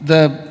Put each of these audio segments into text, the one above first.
The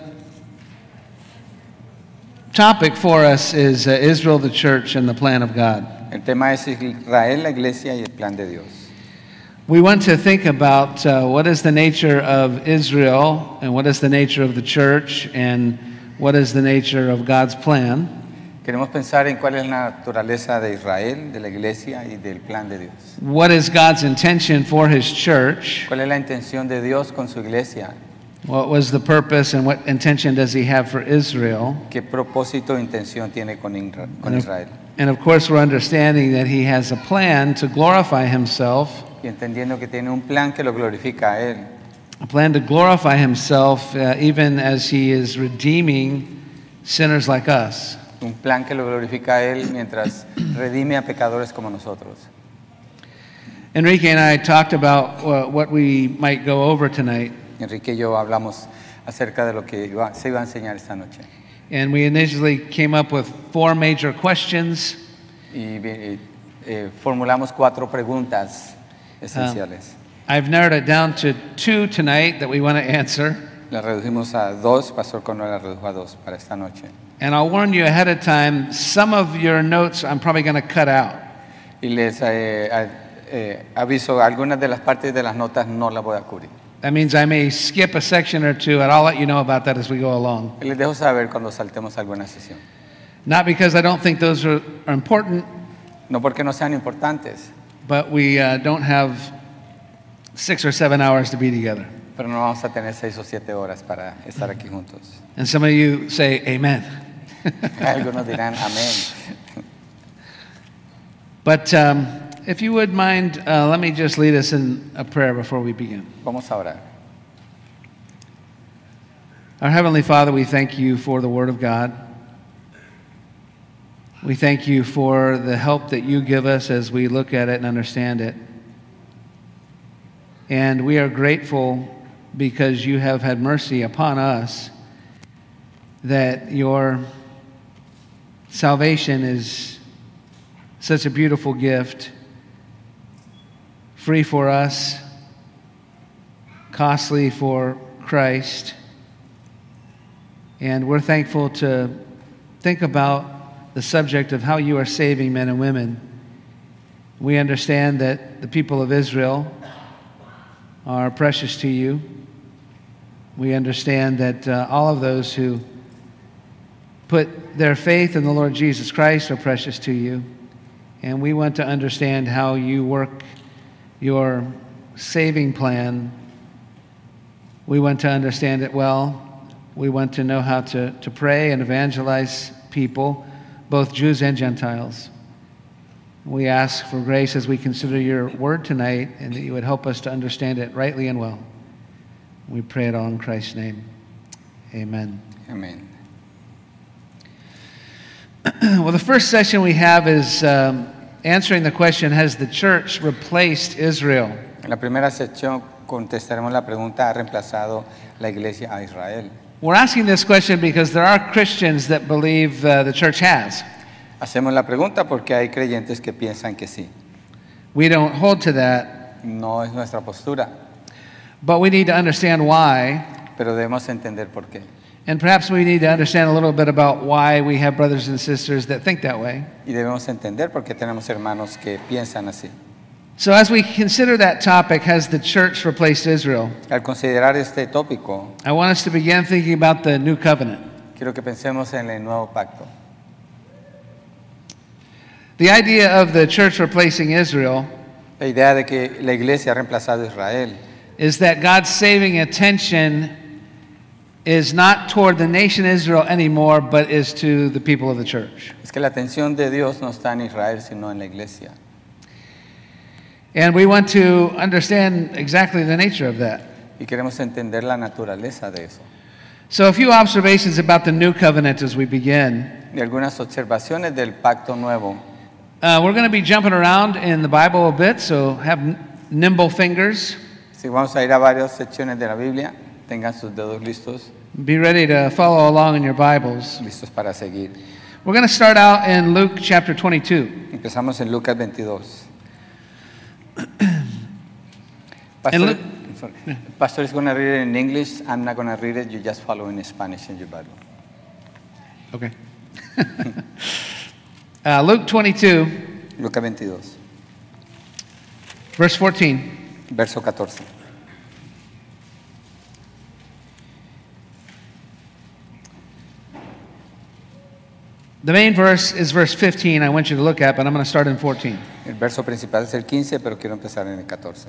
topic for us is Israel, the church, and the plan of God. El tema es Israel, la iglesia y el plan de Dios. We want to think about what is the nature of Israel, and what is the nature of the church, and what is the nature of God's plan. Queremos pensar en cuál es la naturaleza de Israel, de la iglesia y del plan de Dios. What is God's intention for His church? ¿Cuál es la intención de Dios con su iglesia? What was the purpose and what intention does He have for Israel? ¿Qué propósito e intención tiene con Israel? And of course we're understanding that He has a plan to glorify Himself. Y entendiendo que tiene un plan que lo glorifica a Él. A plan to glorify Himself even as He is redeeming sinners like us. Un plan que lo glorifica a Él mientras redime a pecadores como nosotros. Enrique and I talked about what we might go over tonight. Enrique y yo hablamos acerca de lo que se iba a enseñar esta noche. And we initially came up with 4 major questions. Y formulamos 4 preguntas esenciales. I've narrowed it down to 2 tonight that we want to answer. La redujimos a 2, Pastor Conor la redujo a 2 para esta noche. And I'll warn you ahead of time, some of your notes I'm probably going to cut out. Y les aviso, algunas de las partes de las notas no las voy a cubrir. That means I may skip a section or 2, and I'll let you know about that as we go along. Y les dejo saber cuando saltemos alguna sesión. Not because I don't think those are important, No porque no sean importantes, but we don't have 6 or 7 hours to be together. pero no vamos a tener 6 o 7 horas para estar aquí juntos. And some of you say, amen. Algunos dirán amén. But if you would mind, let me just lead us in a prayer before we begin. Vamos a orar. Our Heavenly Father, we thank you for the Word of God. We thank you for the help that you give us as we look at it and understand it. And we are grateful because you have had mercy upon us, that your salvation is such a beautiful gift, free for us, costly for Christ. And we're thankful to think about the subject of how you are saving men and women. We understand that the people of Israel are precious to you. We understand that all of those who put their faith in the Lord Jesus Christ are precious to you. And we want to understand how you work your saving plan. We want to understand it well. We want to know how to pray and evangelize people, both Jews and Gentiles. We ask for grace as we consider your word tonight, and that you would help us to understand it rightly and well. We pray it all in Christ's name. Amen. Amén. Well, the first session we have is answering the question, has the church replaced Israel? En la primera sección contestaremos la pregunta, ¿ha reemplazado la iglesia a Israel? We're asking this question because there are Christians that believe the church has. Hacemos la pregunta porque hay creyentes que piensan que sí. We don't hold to that, No es nuestra postura, but we need to understand why. pero debemos entender por qué. And perhaps we need to understand a little bit about why we have brothers and sisters that think that way. Y debemos entender por qué tenemos hermanos que piensan así. So as we consider that topic, has the church replaced Israel? Al considerar este tópico, I want us to begin thinking about the new covenant. quiero que pensemos en el nuevo pacto. The idea of the church replacing Israel La idea de que la iglesia ha reemplazado a Israel is that God's saving attention is not toward the nation Israel anymore, but is to the people of the church. es que la atención de Dios no está en Israel, sino en la iglesia. And we want to understand exactly the nature of that. Y queremos entender la naturaleza de eso. So a few observations about the new covenant as we begin. Y algunas observaciones del pacto nuevo. We're going to be jumping around in the Bible a bit, so have nimble fingers. Si vamos a ir a varias secciones de la Biblia, tengan sus dedos listos, Be ready to follow along in your Bibles. listos para seguir. We're going to start out in Luke chapter 22. Empezamos en Lucas 22. En Pastor, sorry. Pastor is going to read it in English. I'm not going to read it. You just follow in Spanish in your Bible. Okay. Luke 22, Lucas 22, verse 14. verso 14. The main verse is verse 15 I want you to look at, but I'm going to start in 14. El verso principal es el 15, pero quiero empezar en el 14.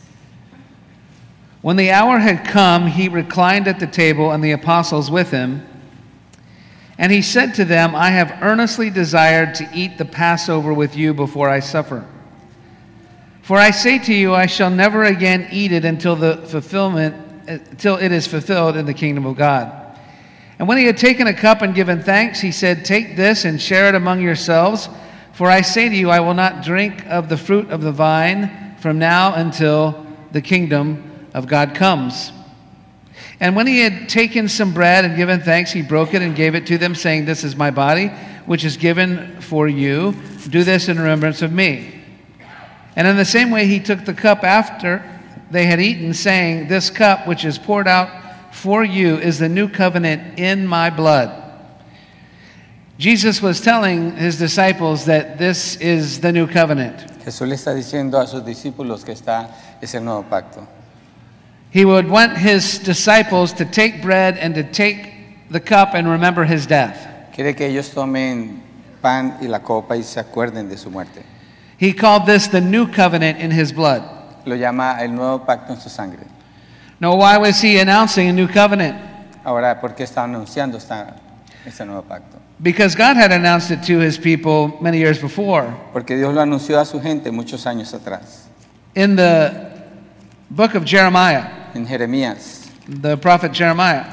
When the hour had come, he reclined at the table and the apostles with him. And he said to them, I have earnestly desired to eat the Passover with you before I suffer. For I say to you, I shall never again eat it until it is fulfilled in the kingdom of God. And when he had taken a cup and given thanks, he said, take this and share it among yourselves. For I say to you, I will not drink of the fruit of the vine from now until the kingdom of God comes. And when he had taken some bread and given thanks, he broke it and gave it to them, saying, this is my body, which is given for you. Do this in remembrance of me. And in the same way he took the cup after they had eaten, saying, this cup which is poured out for you is the new covenant in my blood. Jesus was telling his disciples that this is the new covenant. Jesús le está diciendo a sus discípulos que es el nuevo pacto. He would want his disciples to take bread and to take the cup and remember his death. Quiere que ellos tomen pan y la copa y se acuerden de su muerte. He called this the new covenant in his blood. Lo llama el nuevo pacto en su sangre. Now, why was he announcing a new covenant? Ahora, ¿por qué está anunciando este nuevo pacto? Because God had announced it to his people many years before. Porque Dios lo anunció a su gente muchos años atrás. In the book of Jeremiah, En Jeremías, the prophet Jeremiah,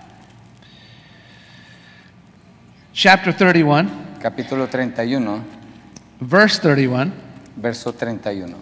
chapter 31, capítulo 31, verse 31. verso 31.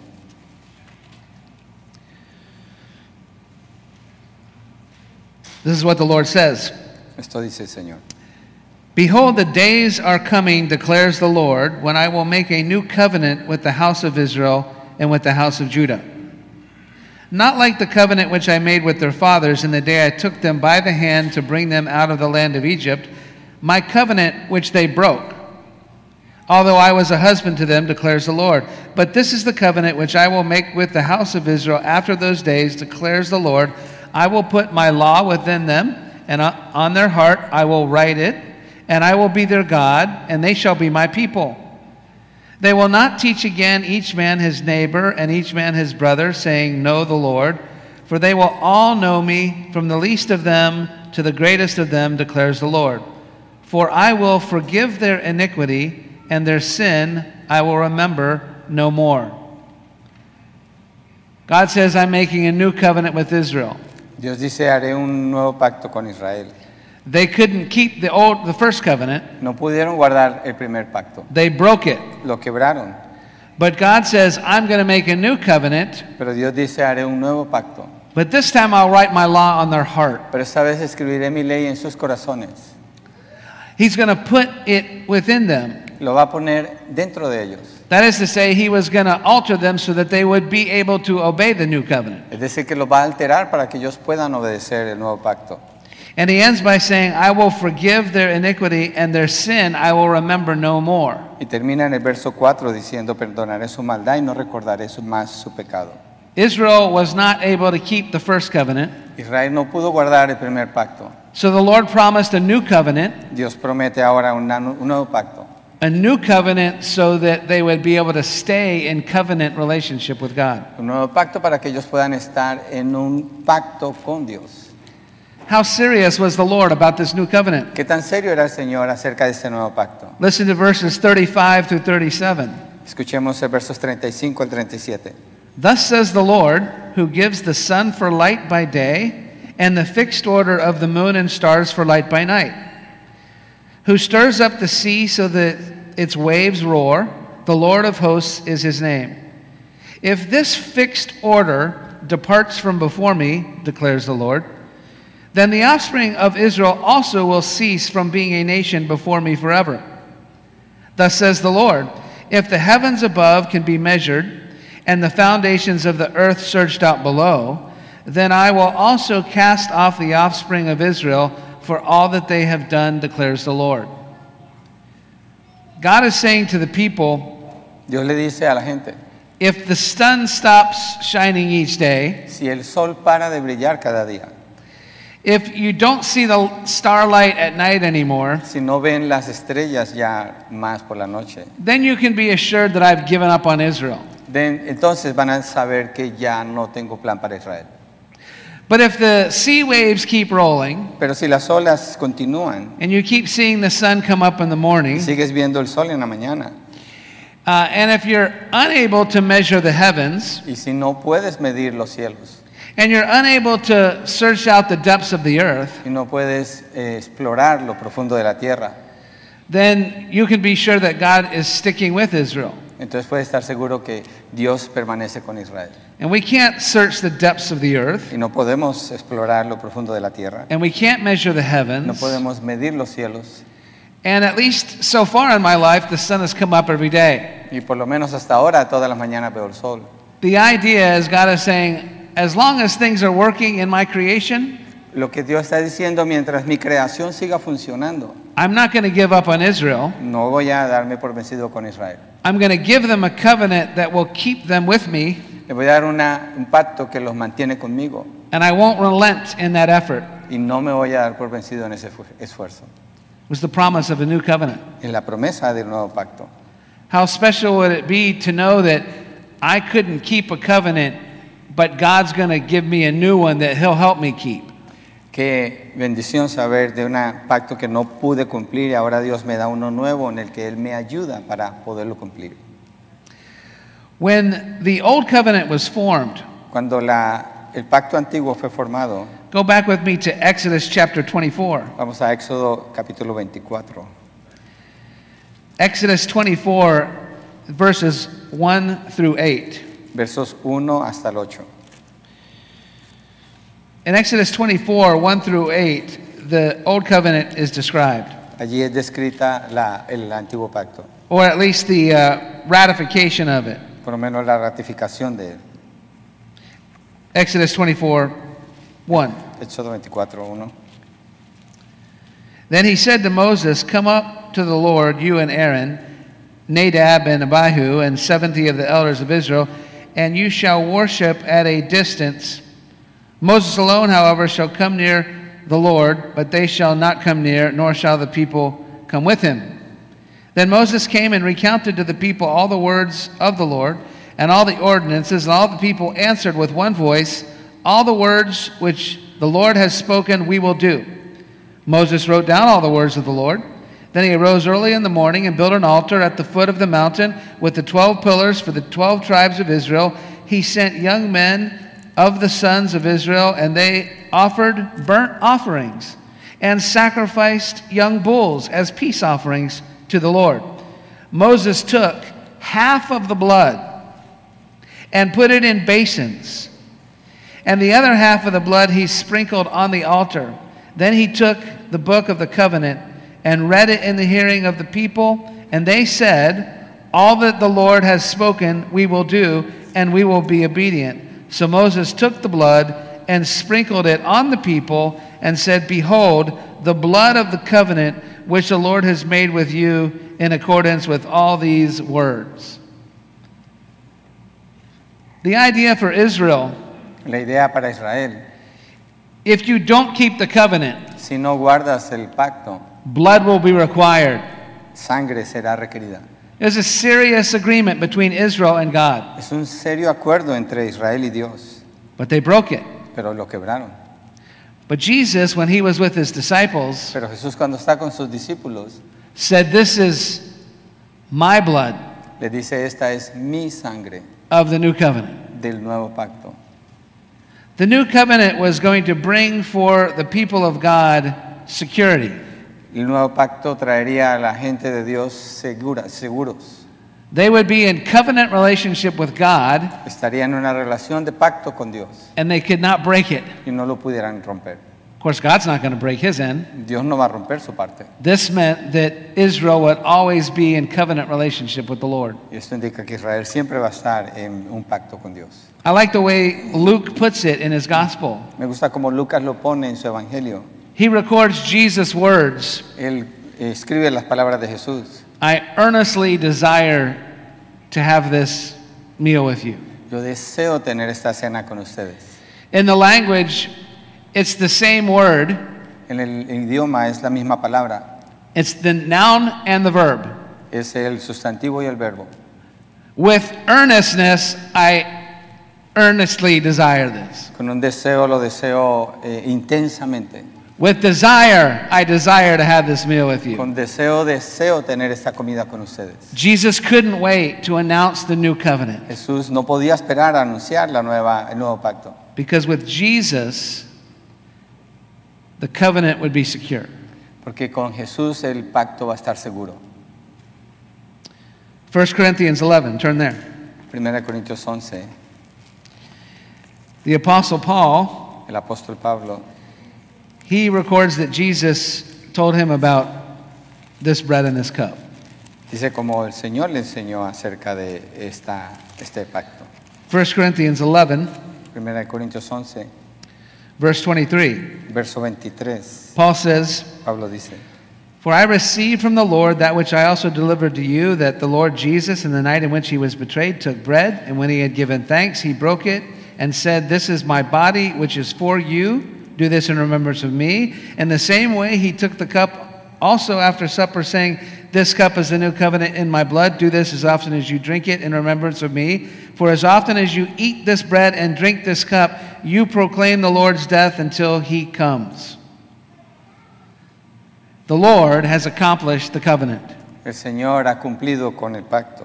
This is what the Lord says. Esto dice el Señor. Behold, the days are coming, declares the Lord, when I will make a new covenant with the house of Israel and with the house of Judah. Not like the covenant which I made with their fathers in the day I took them by the hand to bring them out of the land of Egypt, my covenant which they broke, although I was a husband to them, declares the Lord. But this is the covenant which I will make with the house of Israel after those days, declares the Lord. I will put my law within them, and on their heart I will write it, and I will be their God, and they shall be my people. They will not teach again each man his neighbor and each man his brother, saying, know the Lord, for they will all know me, from the least of them to the greatest of them, declares the Lord. For I will forgive their iniquity, and their sin I will remember no more. God says, I'm making a new covenant with Israel. Dios dice, haré un nuevo pacto con Israel. They couldn't keep the first covenant. No pudieron guardar el primer pacto. They broke it. Lo quebraron. But God says, I'm going to make a new covenant. Pero Dios dice, haré un nuevo pacto. But this time I'll write my law on their heart. Pero esta vez escribiré mi ley en sus corazones. He's going to put it within them. Lo va a poner dentro de ellos. That is to say, he was going to alter them so that they would be able to obey the new covenant. Es decir, que lo va a alterar para que ellos puedan obedecer el nuevo pacto. And he ends by saying, I will forgive their iniquity, and their sin I will remember no more. Y termina en el verso 4 diciendo, perdonaré su maldad y no recordaré más su pecado. Israel was not able to keep the first covenant. Israel no pudo guardar el primer pacto. So the Lord promised a new covenant. Dios promete ahora un nuevo pacto. A new covenant so that they would be able to stay in covenant relationship with God. Un nuevo pacto para que ellos puedan estar en un pacto con Dios. How serious was the Lord about this new covenant? ¿Qué tan serio era el Señor acerca de este nuevo pacto? Listen to verses 35 through 37. Escuchemos el versos 35 al 37. Thus says the Lord, who gives the sun for light by day, and the fixed order of the moon and stars for light by night, who stirs up the sea so that its waves roar, the Lord of hosts is his name. If this fixed order departs from before me, declares the Lord, then the offspring of Israel also will cease from being a nation before me forever. Thus says the Lord, if the heavens above can be measured, and the foundations of the earth searched out below, then I will also cast off the offspring of Israel for all that they have done, declares the Lord. God is saying to the people, Dios le dice a la gente, if the sun stops shining each day, si el sol para de brillar cada día, if you don't see the starlight at night anymore, si no ven las estrellas ya más por la noche, then you can be assured that I've given up on Israel. entonces van a saber que ya no tengo plan para Israel. But if the sea waves keep rolling, Pero si las olas continúan, and you keep seeing the sun come up in the morning, sigues viendo el sol en la mañana, and if you're unable to measure the heavens, y si no puedes medir los cielos, and you're unable to search out the depths of the earth, y no puedes explorar lo profundo de la tierra, then you can be sure that God is sticking with Israel. entonces puedes estar seguro que Dios permanece con Israel. And we can't search the depths of the earth, Y no podemos explorar lo profundo de la tierra, and we can't measure the no heavens. podemos medir los cielos, And at least so far in my life, the sun has come up every day. y por lo menos hasta ahora todas las mañanas veo el sol. The idea is God is saying, as long as things are working in my creation, Lo que Dios está diciendo, mientras mi creación siga funcionando, I'm not going to give up on Israel. no voy a darme por vencido con Israel. I'm going to give them a covenant that will keep them with me, Le voy a dar un pacto que los mantiene conmigo, and I won't relent in that effort. y no me voy a dar por vencido en ese esfuerzo. It was the promise of a new covenant. Es la promesa del nuevo pacto. How special would it be to know that I couldn't keep a covenant, but God's going to give me a new one that He'll help me keep. Qué bendición saber de un pacto que no pude cumplir y ahora Dios me da uno nuevo en el que Él me ayuda para poderlo cumplir. When the old covenant was formed, Cuando el pacto antiguo fue formado, go back with me to Exodus chapter 24. vamos a Éxodo capítulo 24. Exodus 24, verses 1 through 8. Versos 1 hasta el 8. In Exodus 24, 1 through 8, the Old Covenant is described, Allí es descrita el antiguo pacto, or at least the ratification of it. por lo menos la ratificación de él. Exodus 24, 1. Éxodo 24, 1. Then he said to Moses, come up to the Lord, you and Aaron, Nadab and Abihu, and 70 of the elders of Israel, and you shall worship at a distance. Moses alone, however, shall come near the Lord, but they shall not come near, nor shall the people come with him. Then Moses came and recounted to the people all the words of the Lord, and all the ordinances, and all the people answered with one voice, all the words which the Lord has spoken we will do. Moses wrote down all the words of the Lord. Then he arose early in the morning and built an altar at the foot of the mountain with the 12 pillars for the 12 tribes of Israel. He sent young men of the sons of Israel, and they offered burnt offerings and sacrificed young bulls as peace offerings to the Lord. Moses took half of the blood and put it in basins, and the other half of the blood he sprinkled on the altar. Then he took the book of the covenant and read it in the hearing of the people, and they said, all that the Lord has spoken we will do, and we will be obedient. So Moses took the blood and sprinkled it on the people and said, behold, the blood of the covenant which the Lord has made with you in accordance with all these words. The idea for Israel, La idea para Israel, if you don't keep the covenant, si no guardas el pacto, blood will be required. sangre será requerida. There's a serious agreement between Israel and God, Es un serio acuerdo entre Israel y Dios, but they broke it. pero lo quebraron. But Jesus, when he was with his disciples, Pero Jesús, cuando está con sus discípulos, said, this is my blood le dice, esta es mi sangre of the new covenant. del nuevo pacto. The new covenant was going to bring for the people of God security. El nuevo pacto traería a la gente de Dios seguros. They would be in covenant relationship with God, Estarían en una relación de pacto con Dios and they could not break it. y no lo pudieran romper. course, God's not going to break his end. Dios no va a romper su parte. This meant that Israel would always be in covenant relationship with the Lord. Y esto indica que Israel siempre va a estar en un pacto con Dios. I like the way Luke puts it in his gospel. Me gusta como Lucas lo pone en su evangelio. He records Jesus' words. Él escribe las palabras de Jesús. I earnestly desire to have this meal with you. Yo deseo tener esta cena con ustedes. In the language, it's the same word. En el idioma es la misma palabra. It's the noun and the verb. Es el sustantivo y el verbo. With earnestness, I earnestly desire this. Con un deseo lo deseo intensamente. With desire, I desire to have this meal with you. Con deseo tener esta comida con ustedes. Jesus couldn't wait to announce the new covenant. Jesús no podía esperar a anunciar el nuevo pacto. Because with Jesus, the covenant would be secure. Porque con Jesús el pacto va a estar seguro. 1 Corinthians 11, turn there. 1 Corintios 11, The Apostle Paul, el apóstol Pablo, he records that Jesus told him about this bread and this cup. dice como el Señor le enseñó acerca de este pacto. 1 Corinthians 11, 1 Corintios 11, verse 23. verso 23, Paul says, Pablo dice, For I received from the Lord that which I also delivered to you, that the Lord Jesus, in the night in which he was betrayed, took bread, and when he had given thanks, he broke it, and said, This is my body, which is for you. Do this in remembrance of me. In the same way, he took the cup also after supper, saying, This cup is the new covenant in my blood. Do this as often as you drink it in remembrance of me. For as often as you eat this bread and drink this cup, you proclaim the Lord's death until he comes. The Lord has accomplished the covenant. el Señor ha cumplido con el pacto.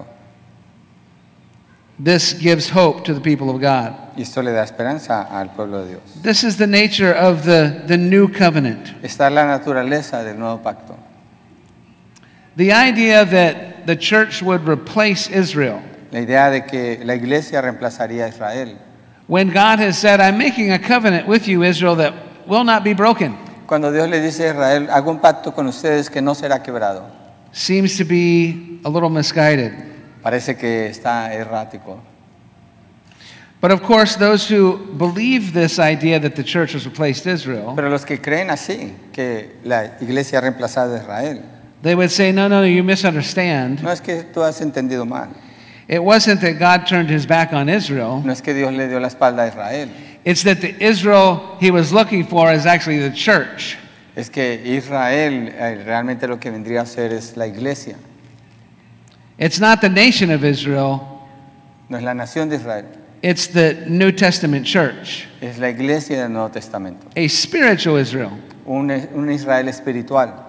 This gives hope to the people of God. Y esto le da esperanza al pueblo de Dios. This is the nature of the new covenant. Esta es la naturaleza del nuevo pacto. The idea that the church would replace Israel, La idea de que la iglesia reemplazaría a Israel. when God has said, I'm making a covenant with you, Israel, that will not be broken, Cuando Dios le dice a Israel, hago un pacto con ustedes que no será quebrado, seems to be a little misguided. parece que está errático. But of course, those who believe this idea that the church has replaced Israel, Pero los que creen así, que la iglesia ha reemplazado a Israel, they would say, no, you misunderstand. no es que tú has entendido mal, It wasn't that God turned his back on Israel. no es que Dios le dio la espalda a Israel, It's that the Israel he was looking for is actually the church. es que Israel realmente lo que vendría a ser es la iglesia, It's not the nation of Israel, no es la nación de Israel, it's the New Testament church, es la iglesia del Nuevo Testamento, a spiritual Israel. un Israel espiritual.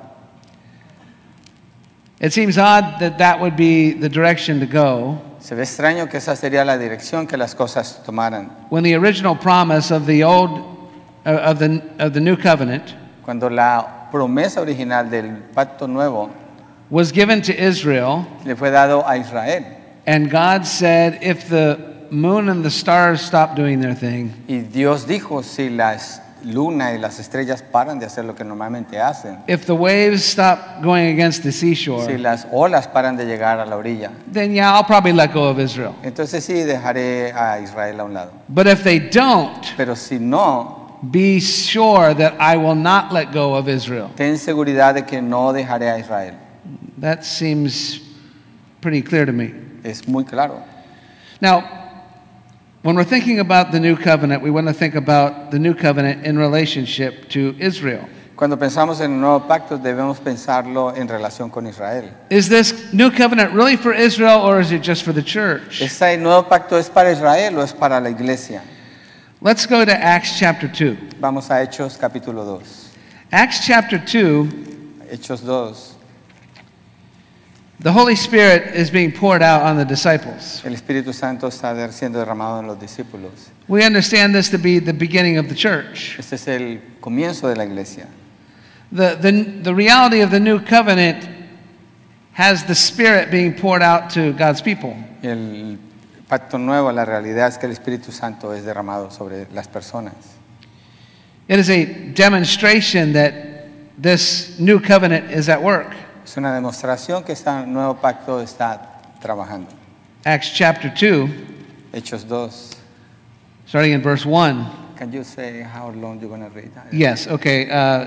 It seems odd that that would be the direction to go Se ve extraño que esa sería la dirección que las cosas tomaran. when the original promise of the of the new covenant Cuando la promesa original del pacto nuevo was given to Israel, le fue dado a Israel. and God said, if the moon and the stars stop doing their thing, Y Dios dijo, si las luna y las estrellas paran de hacer lo que normalmente hacen, if the waves stop going against the si seashore, las olas paran de llegar a la orilla, then yeah, I'll probably let go of Israel. entonces sí dejaré a Israel a un lado. But if they don't, Pero si no, be sure that I will not let go of Israel. ten seguridad de que no dejaré a Israel. That seems pretty clear to me. Es muy claro. Now, when we're thinking about the new covenant, we want to think about the new covenant in relationship to Israel. Cuando pensamos en el nuevo pacto debemos pensarlo en relación con Israel. Is this new covenant really for Israel, or is it just for the church? ¿Este nuevo pacto es para Israel o es para la iglesia? Let's go to Acts chapter 2. Vamos a Hechos capítulo 2. Acts chapter 2, Hechos 2. the Holy Spirit is being poured out on the disciples. El Espíritu Santo está siendo derramado en los discípulos. We understand this to be the beginning of the church. Este es el comienzo de la iglesia. The reality of the new covenant has the Spirit being poured out to God's people. El pacto nuevo, la realidad es que el Espíritu Santo es derramado sobre las personas. It is a demonstration that this new covenant is at work. Es una demostración que este nuevo pacto está trabajando. Acts chapter 2, Hechos 2. starting in verse 1. Can you say how long you're going to read? Yes, okay.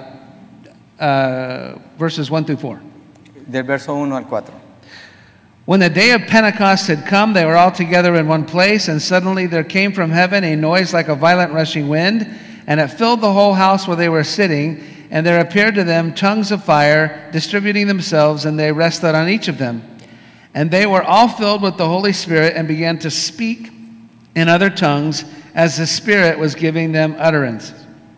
Verses 1 through 4. Del verso 1 al 4. When the day of Pentecost had come, they were all together in one place, and suddenly there came from heaven a noise like a violent rushing wind, and it filled the whole house where they were sitting, and there appeared to them tongues of fire, distributing themselves, and they rested on each of them. And they were all filled with the Holy Spirit and began to speak in other tongues as the Spirit was giving them utterance.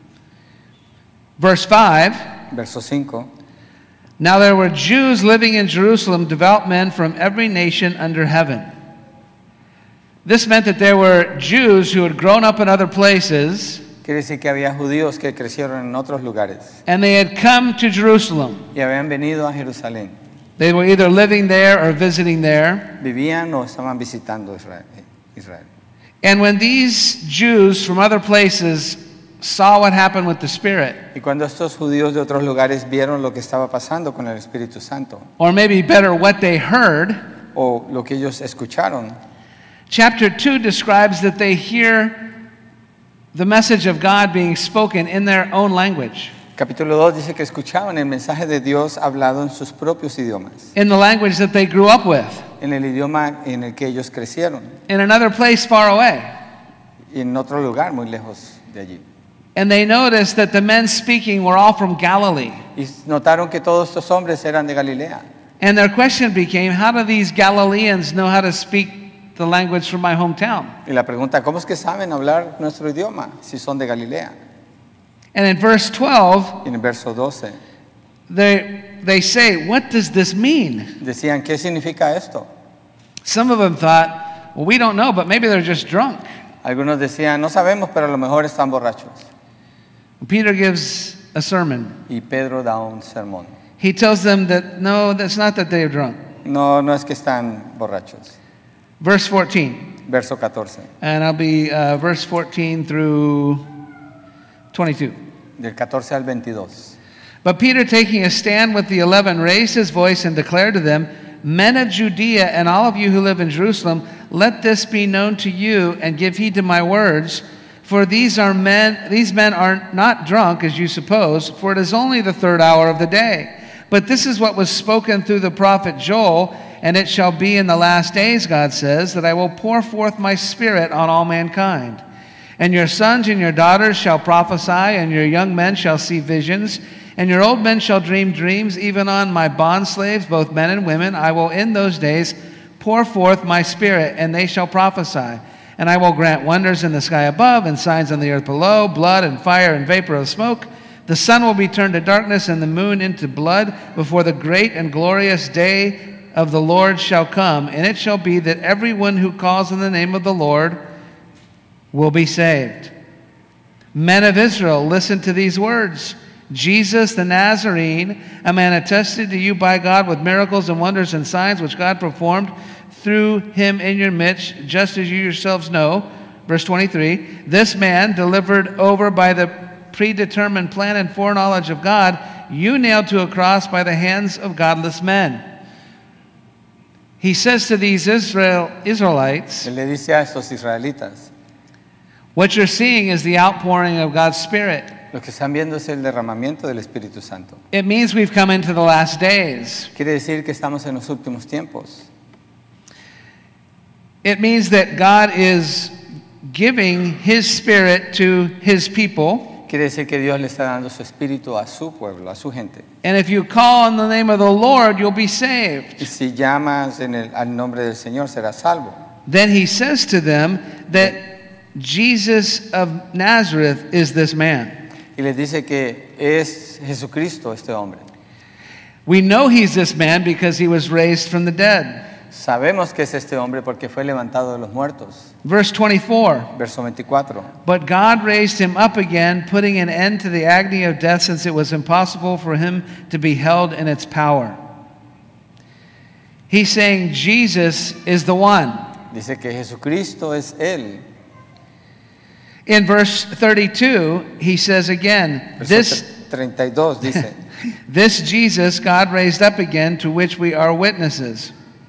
Verse 5. Verso 5. Now there were Jews living in Jerusalem, devout men from every nation under heaven. This meant that there were Jews who had grown up in other places, Quiere decir que había judíos que crecieron en otros lugares and they had come to Jerusalem. y habían venido a Jerusalén. They were either living there or visiting there. Vivían o estaban visitando Israel. And when these Jews from other places saw what happened with the Spirit, Y cuando estos judíos de otros lugares vieron lo que estaba pasando con el Espíritu Santo, or maybe better, what they heard, o lo que ellos escucharon, chapter 2 describes that they hear the message of God being spoken in their own language, capítulo 2 dice que escuchaban el mensaje de Dios hablado en sus propios idiomas, in the language that they grew up with, en el idioma en el que ellos crecieron, in another place far away. y en otro lugar muy lejos de allí. And they noticed that the men speaking were all from Galilee. Y notaron que todos estos hombres eran de Galilea. And their question became, how do these Galileans know how to speak the language from my hometown? Y la pregunta, ¿cómo es que saben hablar nuestro idioma si son de Galilea? And in verse 12, Y en el verso 12 they say, what does this mean? decían, ¿qué significa esto? Some of them thought, well, we don't know, but maybe they're just drunk. Algunos decían, no sabemos, pero a lo mejor están borrachos. Peter gives a sermon. Y Pedro da un sermón. He tells them that, no, that's not that they're drunk. No, no es que están borrachos. Verse 14, Verso 14, and I'll be verse 14 through 22. del 14 al 22. But Peter, taking a stand with the 11, raised his voice and declared to them, men of Judea and all of you who live in Jerusalem, let this be known to you, and give heed to my words. For these men are not drunk, as you suppose, for it is only the third hour of the day. But this is what was spoken through the prophet Joel, and it shall be in the last days, God says, that I will pour forth my Spirit on all mankind. And your sons and your daughters shall prophesy, and your young men shall see visions, and your old men shall dream dreams. Even on my bondslaves, both men and women, I will in those days pour forth my Spirit, and they shall prophesy. And I will grant wonders in the sky above and signs on the earth below, blood and fire and vapor of smoke. The sun will be turned to darkness and the moon into blood before the great and glorious day of the Lord shall come. And it shall be that everyone who calls on the name of the Lord will be saved. Men of Israel, listen to these words. Jesus the Nazarene, a man attested to you by God with miracles and wonders and signs which God performed through him in your midst, just as you yourselves know. Verse 23, this man delivered over by the predetermined plan and foreknowledge of God, you nailed to a cross by the hands of godless men. He says to these Israelites, Él le dice a estos israelitas, what you're seeing is the outpouring of God's Spirit. lo que están viendo es el derramamiento del Espíritu Santo. It means we've come into the last days. Quiere decir que estamos en los últimos tiempos. It means that God is giving His Spirit to His people. Quiere decir que Dios le está dando su espíritu a su pueblo, a su gente. And if you call on the name of the Lord, you'll be saved. Y si llamas al nombre del Señor, serás salvo. Then He says to them that Jesus of Nazareth is this man. Y les dice que es Jesucristo este hombre. We know He's this man because He was raised from the dead. Sabemos que es este hombre porque fue levantado de los muertos. Verse 24. Verso 24. But God raised him up again, putting an end to the agony of death, since it was impossible for him to be held in its power. He's saying Jesus is the one. Dice que Jesucristo es Él. In verse 32, he says again, Verso 32 dice, this Jesus God raised up again, to which we are witnesses.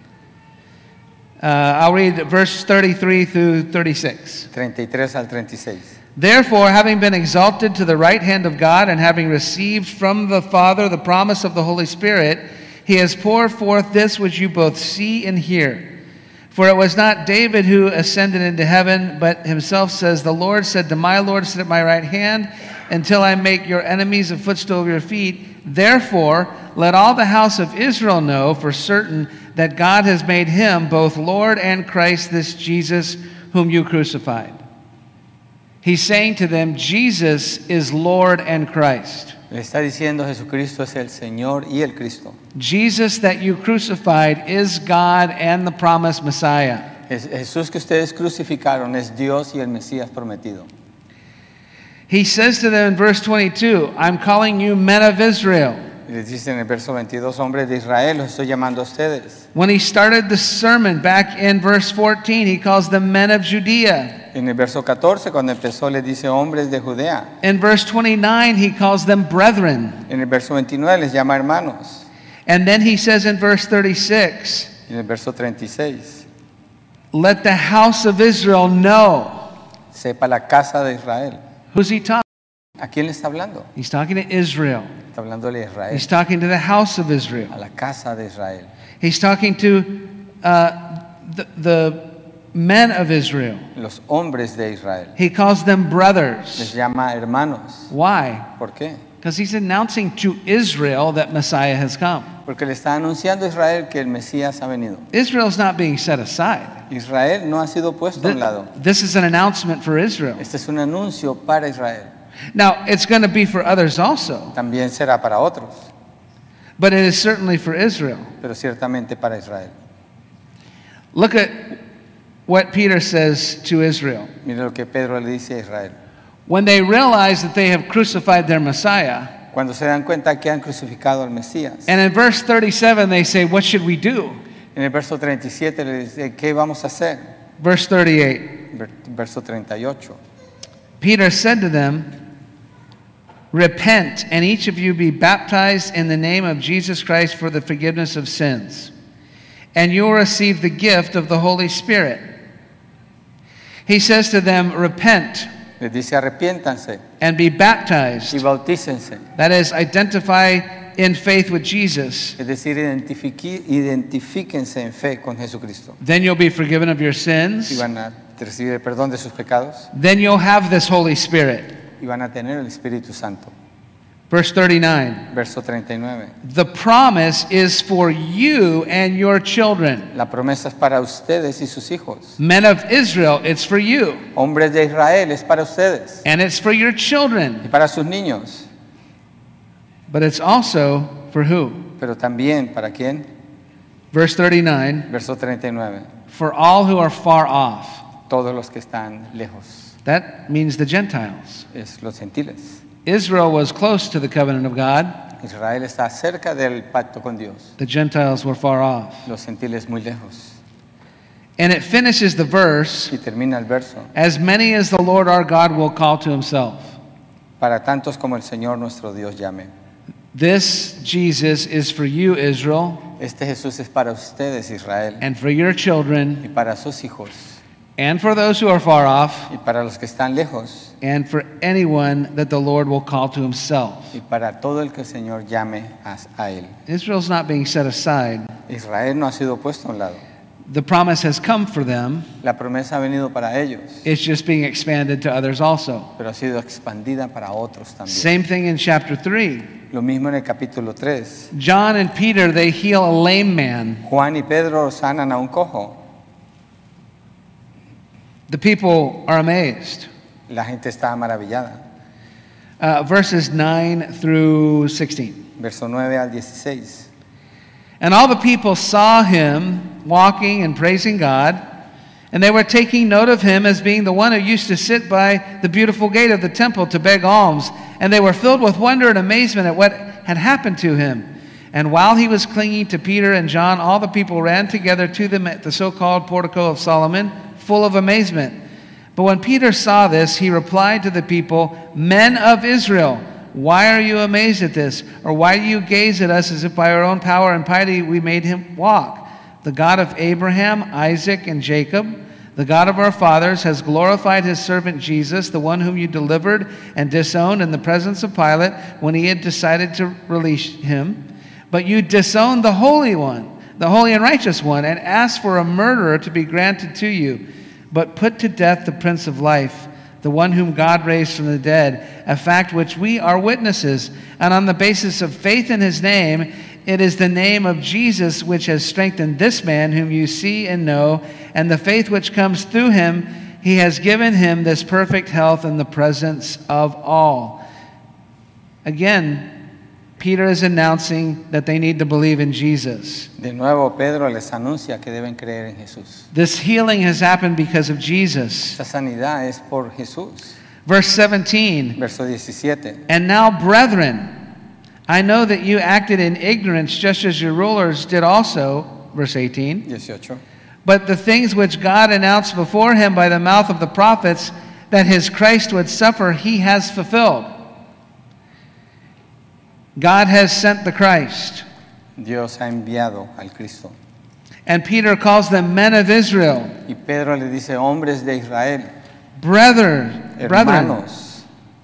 I'll read verse 33 through 36. 33 al 36. Therefore, having been exalted to the right hand of God, and having received from the Father the promise of the Holy Spirit, he has poured forth this which you both see and hear. For it was not David who ascended into heaven, but himself says, the Lord said to my Lord, sit at my right hand, until I make your enemies a footstool of your feet. Therefore, let all the house of Israel know for certain that God has made him both Lord and Christ, this Jesus whom you crucified. He's saying to them, Jesus is Lord and Christ. Le está diciendo Jesucristo es el Señor y el Cristo. Jesus that you crucified is God and the promised Messiah. Jesús que ustedes crucificaron es Dios y el Mesías prometido. He says to them in verse 22, I'm calling you men of Israel. Y les dice en el verso 22, hombres de Israel, los estoy llamando a ustedes. When he started the sermon back in verse 14, he calls them men of Judea. En el verso 14, cuando empezó, les dice hombres de Judea. In verse 29, he calls them brethren. En el verso 29 les llama hermanos. And then he says in verse 36, En el verso 36, let the house of Israel know. sepa la casa de Israel. Who's he talking? ¿A quién le está hablando? He's talking to Israel. Está hablándole a Israel, He's talking to the house of a Israel. la casa de Israel. He's talking to the men of Israel. Los hombres de Israel. He calls them Les brothers. llama hermanos. Why? ¿Por qué? Because he's announcing to Israel that Messiah has come. Porque le está anunciando a Israel que el Mesías ha venido. Israel's not being set aside. Israel no ha sido puesto a un lado. This is an announcement for Israel. Este es un anuncio para Israel. Now, it's going to be for others also, También será para otros, but it is certainly for Israel. pero ciertamente para Israel. Look at what Peter says to Israel. Mire lo que Pedro le dice a Israel. When they realize that they have crucified their Messiah, Cuando se dan cuenta que han crucificado al Mesías. and in verse 37 they say, what should we do? En el verso 37 le dice, ¿qué vamos a hacer? Verse 38, Verso 38. Peter said to them, repent, and each of you be baptized in the name of Jesus Christ for the forgiveness of sins, and you will receive the gift of the Holy Spirit. He says to them, repent Les dice, arrepiéntanse and be y baptized. bautícense. That is, identify in faith with Jesus. Es decir, identifíquense en fe con Jesucristo. Then you'll be forgiven of your Y sins. van a recibir el perdón de sus pecados. Then you'll have this Holy Spirit. Y van a tener el Espíritu Santo. Verse 39. Verso 39. The promise is for you and your children. La promesa es para ustedes y sus hijos. Men of Israel, it's for you. Hombres de Israel es para ustedes And it's for your y children. para sus niños. But it's also for who? Pero también, ¿para quién? Verse 39. Verso 39. For all who are far off. Todos los que están lejos. That means the Gentiles. Es los gentiles. Israel was close to the covenant of God. Israel está cerca del pacto con Dios. The Gentiles were far off. Los gentiles muy lejos. And it finishes the verse, Y termina el verso. as many as the Lord our God will call to himself. Para tantos como el Señor nuestro Dios llame. This Jesus is for you, Israel, Este Jesús es para ustedes, Israel, and for your children, y para sus hijos, and for those who are far off, y para los que están lejos, and for anyone that the Lord will call to himself. y para todo el que el Señor llame a Él. Israel's not being set aside. Israel no ha sido puesto a un lado. The promise has come for them. La promesa ha venido para ellos, It's just being expanded to others also. pero ha sido expandida para otros también. Same thing in chapter 3. Lo mismo en el capítulo 3. John and Peter, they heal a lame man. Juan y Pedro sanan a un cojo. The people are amazed. La gente está maravillada. Verses 9 through 16. Verso 9 al 16. And all the people saw him walking and praising God, and they were taking note of him as being the one who used to sit by the beautiful gate of the temple to beg alms. And they were filled with wonder and amazement at what had happened to him. And while he was clinging to Peter and John, all the people ran together to them at the so-called portico of Solomon, full of amazement. But when Peter saw this, he replied to the people, "Men of Israel, why are you amazed at this? Or why do you gaze at us as if by our own power and piety we made him walk? The God of Abraham, Isaac, and Jacob, the God of our fathers, has glorified his servant Jesus, the one whom you delivered and disowned in the presence of Pilate when he had decided to release him. But you disowned the Holy One, the holy and righteous one, and asked for a murderer to be granted to you, but put to death the Prince of Life, the one whom God raised from the dead, a fact which we are witnesses. And on the basis of faith in his name, it is the name of Jesus which has strengthened this man whom you see and know, and the faith which comes through him, he has given him this perfect health in the presence of all." Again, Peter is announcing that they need to believe in Jesus. De nuevo, Pedro les anuncia que deben creer en Jesús. This healing has happened because of Jesus. Esa sanidad es por Jesús. Verse 17, Verso 17. "And now, brethren, I know that you acted in ignorance just as your rulers did also," verse 18, 18. "but the things which God announced before him by the mouth of the prophets, that his Christ would suffer, he has fulfilled." God has sent the Christ. Dios ha enviado al Cristo. And Peter calls them men of Israel. Y Pedro le dice, hombres de Israel, Brethren. hermanos.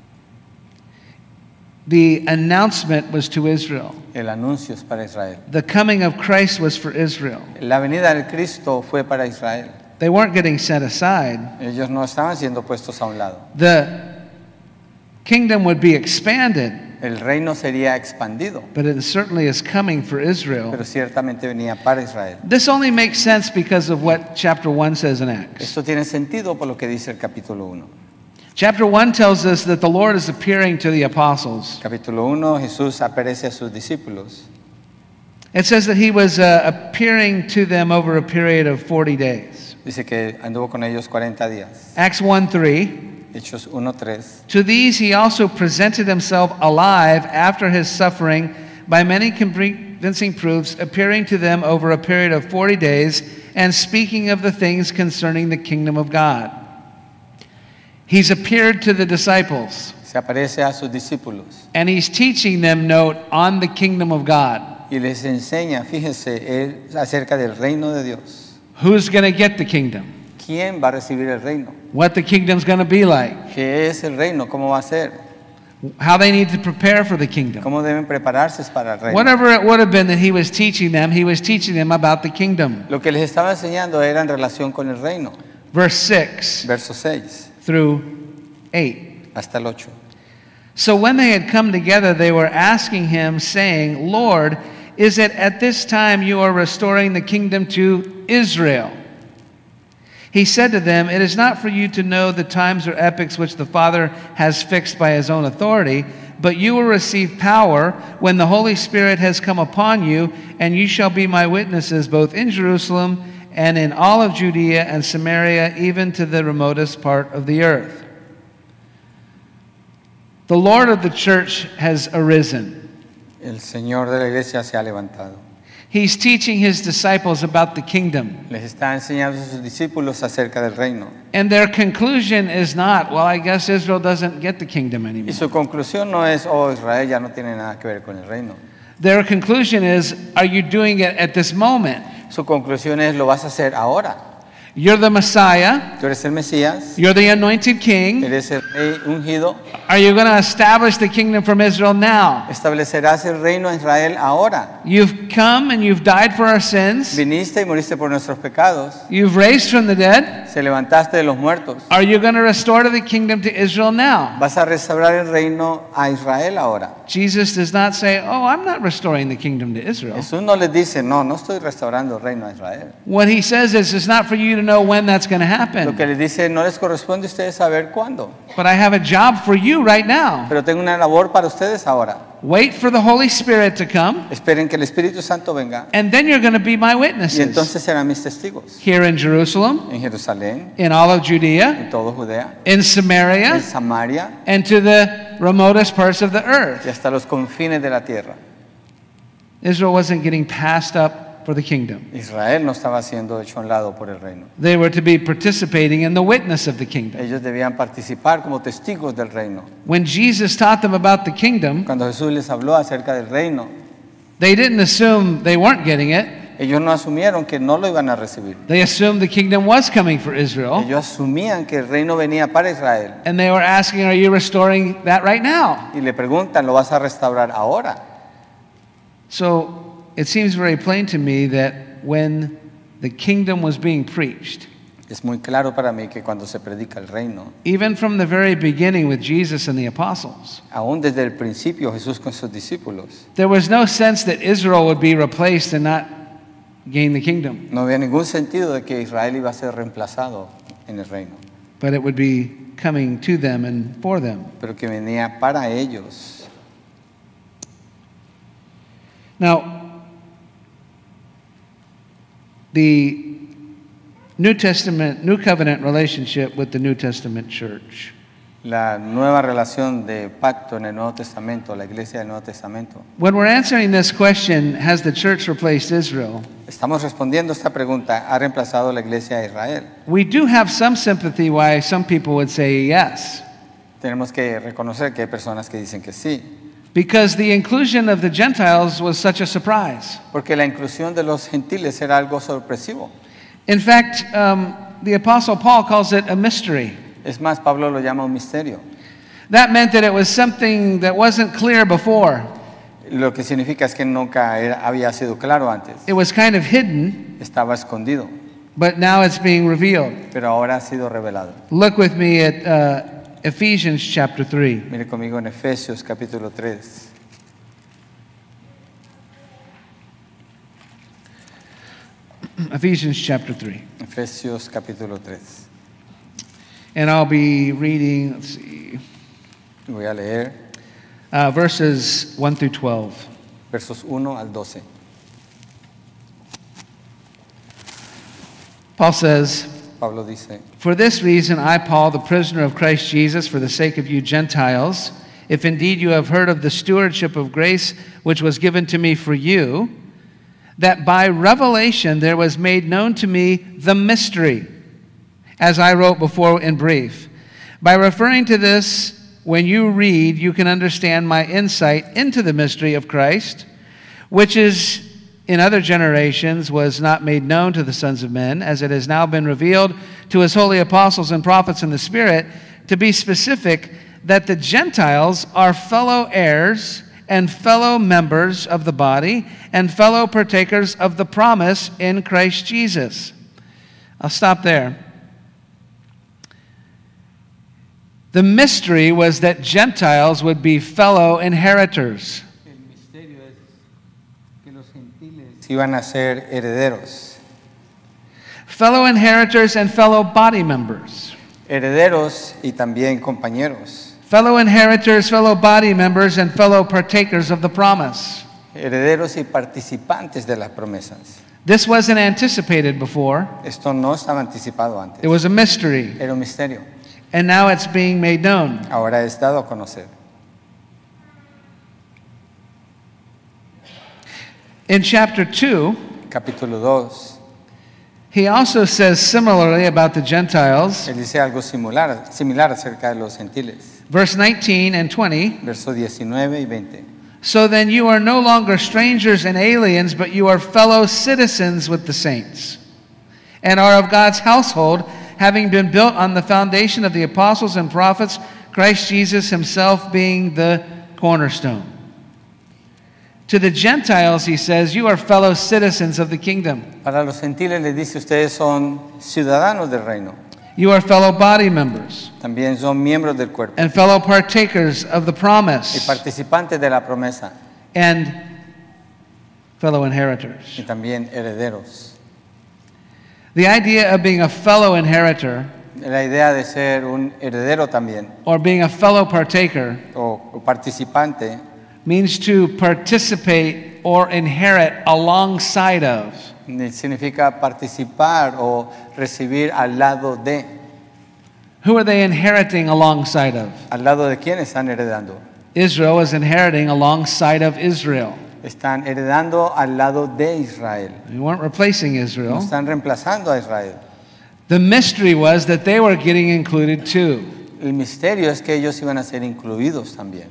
The announcement was to Israel. El anuncio es para Israel. The coming of Christ was for Israel. La venida del Cristo fue para Israel. They weren't getting set aside. Ellos no estaban siendo puestos a un lado. The kingdom would be expanded, El reino sería expandido, but it certainly is coming for Israel. pero ciertamente venía para Israel. This only makes sense because of what chapter 1 says in Acts. Esto tiene sentido por lo que dice el capítulo 1. Chapter 1 tells us that the Lord is appearing to the apostles. Capítulo 1, Jesús aparece a sus discípulos. It says that he was appearing to them over a period of 40 days. Dice que anduvo con ellos 40 días. Acts 1:3. Hechos 1:3. To these he also presented himself alive after his suffering by many convincing proofs, appearing to them over a period of 40 days and speaking of the things concerning the kingdom of God. He's appeared to the disciples. Se aparece a sus discípulos And he's teaching them, note, on the kingdom of God. y les enseña, fíjense, él acerca del reino de Dios. Who's going to get the kingdom? ¿Quién va a recibir el reino? What the kingdom's going to be like? ¿Qué es el reino? ¿Cómo va a ser? How they need to prepare for the kingdom. ¿Cómo deben prepararse para el reino? Whatever it would have been that he was teaching them about the kingdom. Lo que les estaba enseñando era en relación con el reino. Verse 6 Verso 6 through 8. hasta el 8. So when they had come together, they were asking him, saying, Lord, is it at this time you are restoring the kingdom to Israel? He said to them, it is not for you to know the times or epochs which the Father has fixed by his own authority, but you will receive power when the Holy Spirit has come upon you, and you shall be my witnesses both in Jerusalem and in all of Judea and Samaria, even to the remotest part of the earth. The Lord of the church has arisen. El Señor de la iglesia se ha levantado. He's teaching his disciples about the kingdom. Les está enseñando a sus discípulos acerca del reino. And their conclusion is not, well, I guess Israel doesn't get the kingdom Y anymore. su conclusión no es, oh, Israel ya no tiene nada que ver con el reino. Their conclusion is, are you doing it at this moment? Su conclusión es, lo vas a hacer ahora. You're the Messiah. Tú eres el Mesías, You're the anointed king. eres el rey ungido. Are you going to establish the kingdom from Israel now? Establecerás el reino en Israel ahora. You've come and you've died for our sins. Viniste y moriste por nuestros pecados. You've raised from the dead. Se levantaste de los muertos. Are you going to restore the kingdom to Israel now? Vas a restaurar el reino a Israel ahora. Jesus does not say, oh, I'm not restoring the kingdom to Israel. Jesús no les dice, no, no estoy restaurando el reino a Israel. What he says is, it's not for you to know when that's going to Lo que happen. les dice, no les corresponde a ustedes saber cuándo. But I have a job for you right now. Pero tengo una labor para ustedes ahora. Wait for the Holy Spirit to come, Esperen que el Espíritu Santo venga and then you're going to be my y witnesses. entonces serán mis testigos. Here in Jerusalem, En Jerusalén, in all of Judea, en todo Judea, in en Samaria, Samaria and to the remotest parts of the earth. y hasta los confines de la tierra. Israel wasn't getting passed up for the kingdom. Israel no estaba siendo hecho a un lado por el reino. They were to be participating in the witness of the kingdom. Ellos debían participar como testigos del reino. When Jesus taught them about the kingdom, Cuando Jesús les habló acerca del reino, they didn't assume they weren't getting it. ellos no asumieron que no lo iban a recibir. They assumed the kingdom was coming for Israel. Ellos asumían que el reino venía para Israel. And they were asking, are you restoring that right now? Y le preguntan, ¿lo vas a restaurar ahora? So it seems very plain to me that when the kingdom was being preached, Es muy claro para mí que cuando se predica el reino, even from the very beginning with Jesus and the apostles, aún desde el principio Jesús con sus discípulos, there was no sense that Israel would be replaced and not gain the kingdom, no había ningún sentido de que Israel iba a ser reemplazado en el reino, but it would be coming to them and for them. pero que venía para ellos. Now, the New Testament, New Covenant relationship with the New Testament church. La nueva relación de pacto en el Nuevo Testamento, la iglesia del Nuevo Testamento. When we're answering this question, has the church replaced Israel? Estamos respondiendo esta pregunta, ¿ha reemplazado la iglesia de Israel? We do have some sympathy why some people would say yes. Tenemos que reconocer que hay personas que dicen que sí, Because the inclusion of the Gentiles was such a surprise. porque la inclusión de los gentiles era algo sorpresivo. In fact, the Apostle Paul calls it a mystery. Es más, Pablo lo llama un misterio, That meant that it was something that wasn't clear before. lo que significa es que nunca había sido claro antes, It was kind of hidden, estaba escondido, but now it's being revealed. pero ahora ha sido revelado. Look with me at Ephesians chapter 3. Mire conmigo en Efesios capítulo 3. Ephesians chapter 3. Efesios capítulo 3. And I'll be reading, let's see, Voy a leer verses 1 through 12. versos 1 al 12. Paul says, Pablo dice, For this reason, I, Paul, the prisoner of Christ Jesus, for the sake of you Gentiles, if indeed you have heard of the stewardship of grace which was given to me for you, that by revelation there was made known to me the mystery, as I wrote before in brief. By referring to this, when you read, you can understand my insight into the mystery of Christ, which is in other generations was not made known to the sons of men, as it has now been revealed to his holy apostles and prophets in the Spirit, to be specific, that the Gentiles are fellow heirs and fellow members of the body and fellow partakers of the promise in Christ Jesus. I'll stop there. The mystery was that Gentiles would be fellow inheritors. el misterio es que los gentiles iban a ser herederos. Fellow inheritors and fellow body members. Herederos y también compañeros. Fellow inheritors, fellow body members, and fellow partakers of the promise. Herederos y participantes de las promesas. This wasn't anticipated before. Esto no estaba anticipado antes. It was a mystery. Era un misterio. And now it's being made known. Ahora es dado a conocer. In chapter 2, Capítulo 2, he also says similarly about the Gentiles. él dice algo similar acerca de los gentiles. Verse 19 and 20. Versos 19 y 20. So then you are no longer strangers and aliens, but you are fellow citizens with the saints, and are of God's household, having been built on the foundation of the apostles and prophets, Christ Jesus himself being the cornerstone. To the Gentiles, he says, you are fellow citizens of the kingdom. Para los gentiles les dice, ustedes son ciudadanos del reino. You are fellow body members También son miembros del cuerpo and fellow partakers of the y promise participantes de la promesa and fellow inheritors. y también herederos. The idea of being a fellow inheritor La idea de ser un heredero también or being a fellow partaker o participante means to participate or inherit alongside of. significa participar o recibir al lado de. Who are they inheriting alongside of? ¿Al lado de quién están heredando? Israel is inheriting alongside of Israel. Están heredando al lado de Israel. They weren't replacing No Israel. están reemplazando a Israel. The mystery was that they were getting included too. El misterio es que ellos iban a ser incluidos también.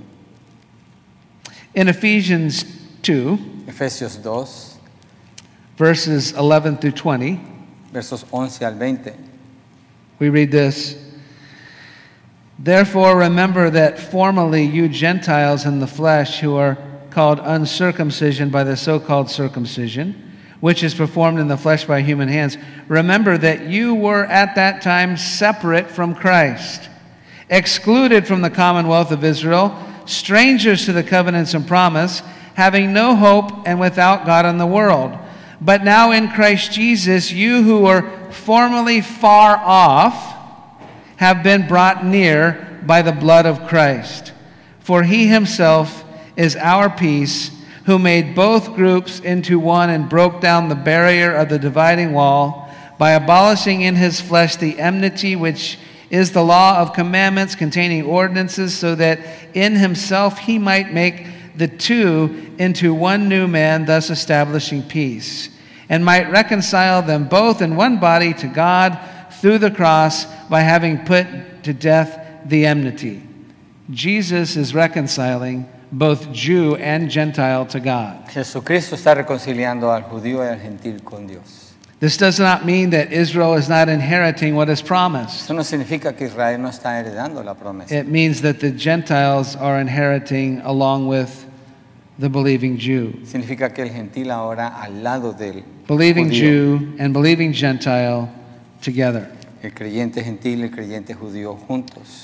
In Ephesians 2, Efesios 2, verses 11 through 20, versos 11 al 20. we read this. Therefore, remember that formerly you Gentiles in the flesh who are called uncircumcision by the so-called circumcision, which is performed in the flesh by human hands, remember that you were at that time separate from Christ, excluded from the commonwealth of Israel, strangers to the covenants and promise, having no hope and without God in the world. But now in Christ Jesus, you who were formerly far off have been brought near by the blood of Christ. For he himself is our peace, who made both groups into one and broke down the barrier of the dividing wall by abolishing in his flesh the enmity which is the law of commandments containing ordinances, so that in himself he might make the two into one new man, thus establishing peace, and might reconcile them both in one body to God through the cross by having put to death the enmity. Jesus is reconciling both Jew and Gentile to God. Jesucristo está reconciliando al judío y al gentil con Dios. This does not mean that Israel is not inheriting what is promised. Eso no significa que Israel no está heredando la promesa. It means that the Gentiles are inheriting along with the believing Jew. Significa que el gentil ahora al lado del Believing judío. Jew and believing Gentile together. El creyente gentil y el creyente judío juntos.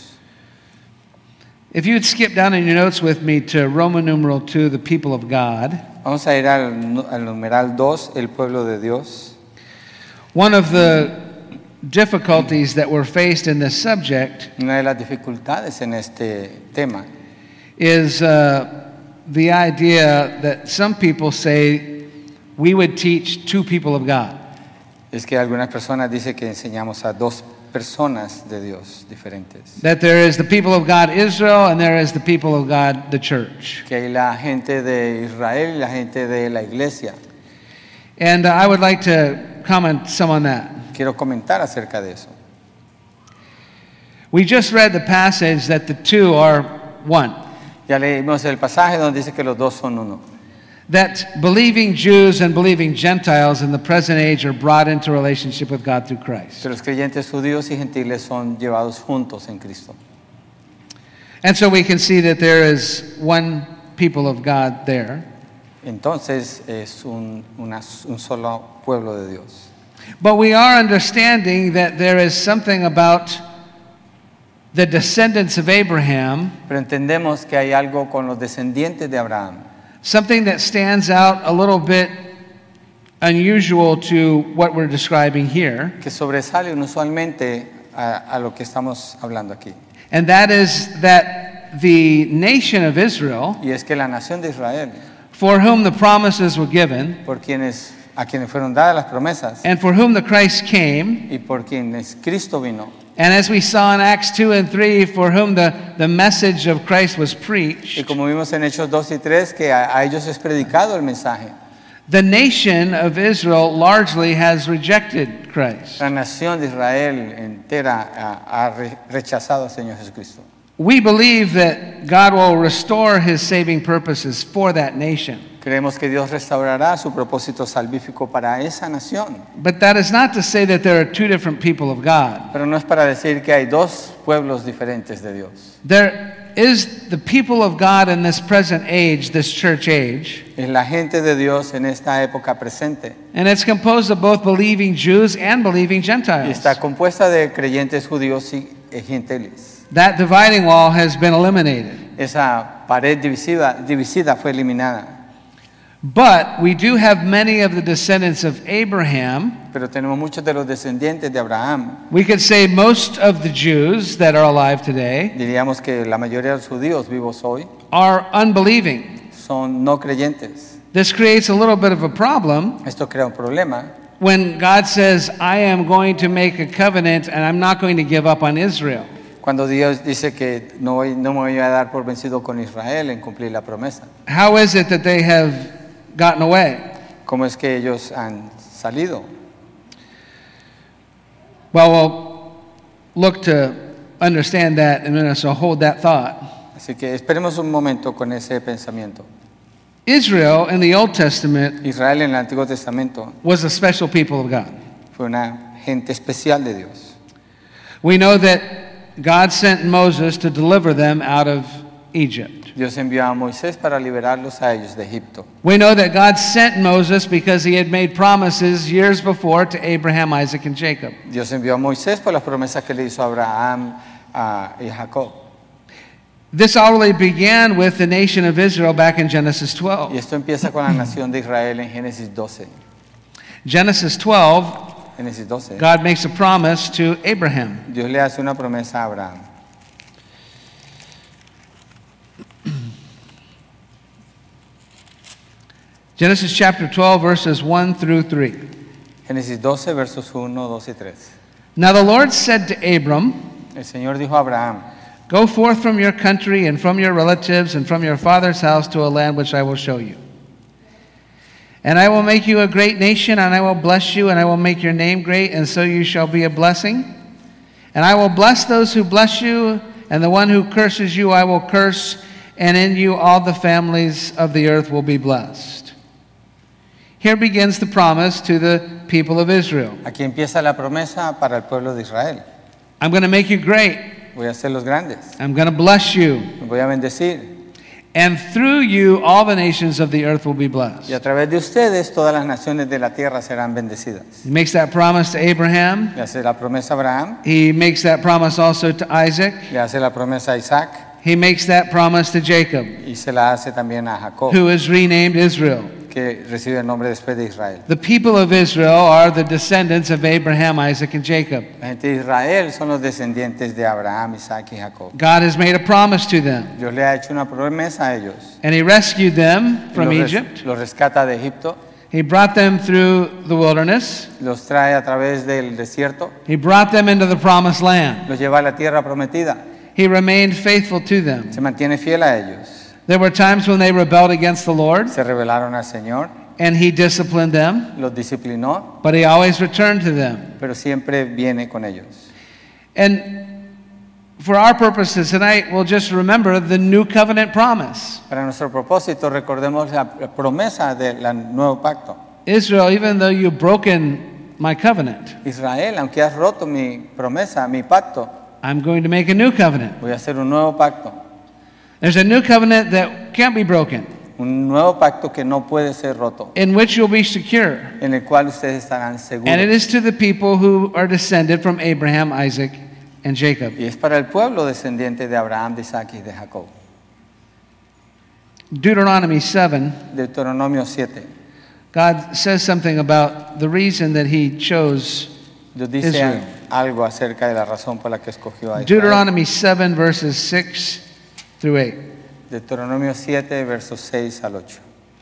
If you would skip down in your notes with me to Roman numeral 2, the people of God. Vamos a ir al numeral 2, el pueblo de Dios. One of the difficulties that were faced in this subject Una de las dificultades en este tema is the idea that some people say we would teach two people of God. es que algunas personas dicen que enseñamos a dos personas de Dios diferentes. That there is the people of God Israel and there is the people of God the church. Que hay la gente de Israel y la gente de la iglesia. And I would like to comment some on that. Quiero comentar acerca de eso. We just read the passage that the two are one. Ya leímos el pasaje donde dice que los dos son uno. That believing Jews and believing Gentiles in the present age are brought into relationship with God through Christ. Que los creyentes judíos y gentiles son llevados juntos en Cristo. And so we can see that there is one people of God there. Entonces es un solo pueblo de Dios. But we are understanding that there is something about the descendants of Abraham, Pero entendemos que hay algo con los descendientes de Abraham. something that stands out a little bit unusual to what we're describing here. Que sobresale inusualmente a lo que estamos hablando aquí. And that is that the nation of Israel, Y es que la nación de Israel, for whom the promises were given, a quienes fueron dadas las promesas and for whom the Christ came, y por quienes Cristo vino, and as we saw in Acts 2 and 3, for whom the message of Christ was y preached, como vimos en Hechos 2 y 3, que a ellos es predicado el mensaje. the nation of Israel largely has rejected Christ. La nación de Israel entera ha rechazado al Señor Jesucristo. We believe that God will restore his saving purposes for that nation. Creemos que Dios restaurará su propósito salvífico para esa nación. But that is not to say that there are two different people of God. Pero no es para decir que hay dos pueblos diferentes de Dios. There is the people of God in this present age, this church age, Es la gente de Dios en esta época presente. and it's composed of both believing Jews and believing Y Gentiles. está compuesta de creyentes judíos y gentiles. That dividing wall has been eliminated. Esa pared divisida fue eliminada. But we do have many of the descendants of Abraham. Pero tenemos muchos de los descendientes de Abraham. We could say most of the Jews that are alive today Diríamos que la mayoría de los judíos vivos hoy are unbelieving. son no creyentes. This creates a little bit of a problem Esto crea un problema when God says, I am going to make a covenant and I'm not going to give up on Israel. cuando Dios dice que no me voy a dar por vencido con Israel en cumplir la promesa. How is it that they have gotten away? ¿Cómo es que ellos han salido? Well, we'll look to understand that in a minute, so hold that thought. Así que esperemos un momento con ese pensamiento. Israel in the Old Testament Israel en el Antiguo Testamento was a special people of God. fue una gente especial de Dios. We know that God sent Moses to deliver them out of Egypt. Dios envió a Moisés para liberarlos a ellos de Egipto. We know that God sent Moses because he had made promises years before to Abraham, Isaac, and Jacob. Dios envió a Moisés por las promesas que le hizo a Abraham y Jacob. This already began with the nation of Israel back in Genesis Y 12. esto empieza con la nación de Israel en Génesis 12. Genesis 12, Génesis 12. God makes a promise to Abraham. Dios le hace una promesa a Abraham. Genesis chapter 12, verses 1 through 3. Génesis 12, versos 1, 2 y 3. Now the Lord said to Abram, El Señor dijo a Abraham, "Go forth from your country and from your relatives and from your father's house to a land which I will show you. And I will make you a great nation, and I will bless you, and I will make your name great, and so you shall be a blessing. And I will bless those who bless you, and the one who curses you I will curse, and in you all the families of the earth will be blessed." Here begins the promise to the people of Israel. aquí empieza la promesa para el pueblo de Israel. I'm going to make you great. Voy a hacerlos grandes, I'm going to bless you. los voy a bendecir. And through you, all the nations of the earth will be blessed. Y a través de ustedes todas las naciones de la tierra serán bendecidas. He makes that promise to Abraham. Le hace la promesa a Abraham, He makes that promise also to Isaac. le hace la promesa a Isaac He makes that promise to Jacob, y se la hace también a Jacob, who is renamed Israel. que recibe el nombre después de Israel. The people of Israel are the descendants of Abraham, Isaac, and Jacob. La gente de Israel son los descendientes de Abraham, Isaac y Jacob. God has made a promise to them, Dios le ha hecho una promesa a ellos. and He rescued them Y from los Egypt. los rescata de Egipto, He brought them through the wilderness. los trae a través del desierto, He brought them into the promised land. los lleva a la tierra prometida. He remained faithful to them. Se mantiene fiel a ellos. There were times when they rebelled against the Lord, Se rebelaron al Señor, and He disciplined them, los disciplinó, but He always returned to them. pero siempre viene con ellos. And for our purposes tonight, we'll just remember the new covenant promise. Para nuestro propósito, recordemos la promesa del nuevo pacto. Israel, even though you've broken my covenant, Israel, aunque has roto mi promesa, mi pacto, I'm going to make a new covenant. voy a hacer un nuevo pacto. There's a new covenant that can't be broken, Un nuevo pacto que no puede ser roto, in which you'll be secure. en el cual ustedes estarán And it seguros. is to the people who are descended from Abraham, Isaac, and Jacob. Y es para el pueblo descendiente de Abraham, de Isaac y de Jacob. Deuteronomy 7, Deuteronomio 7. God says something about the reason that He chose Dios dice Israel. algo acerca de la razón por la que escogió a Israel. Deuteronomy 7, verses 6 through 8. Deuteronomio 7, versos 6 al 8.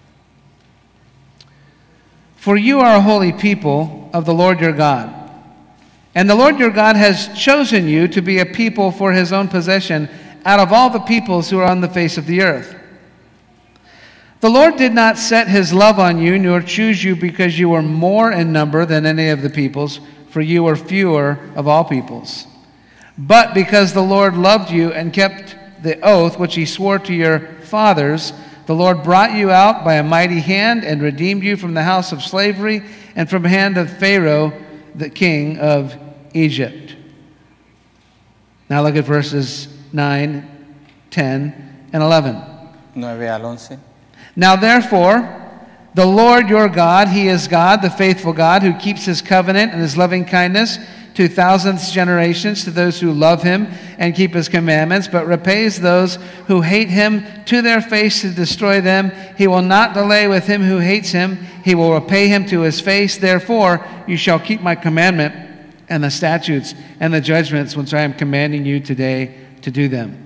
For you are a holy people of the Lord your God. And the Lord your God has chosen you to be a people for His own possession out of all the peoples who are on the face of the earth. The Lord did not set His love on you, nor choose you because you were more in number than any of the peoples, for you were fewer of all peoples. But because the Lord loved you and kept the oath which He swore to your fathers, the Lord brought you out by a mighty hand and redeemed you from the house of slavery and from the hand of Pharaoh, the king of Egypt. Now look at verses 9, 10, and 11. 9 al 11. Now therefore, the Lord your God, He is God, the faithful God, who keeps His covenant and His loving kindness to thousands generations to those who love Him and keep His commandments, but repays those who hate Him to their face to destroy them. He will not delay with him who hates Him. He will repay him to his face. Therefore, you shall keep my commandment and the statutes and the judgments which I am commanding you today to do them.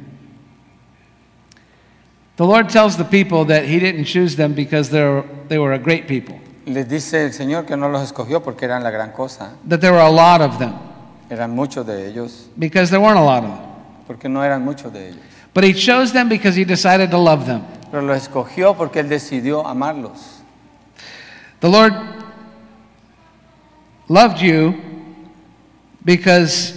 The Lord tells the people that He didn't choose them because they were a great people, Les dice el Señor que no los escogió porque eran la gran cosa. that there were a lot of them, Eran muchos de ellos, because there weren't a lot of them. porque no eran muchos de ellos. But He chose them because He decided to love them. Pero los escogió porque Él decidió amarlos. The Lord loved you because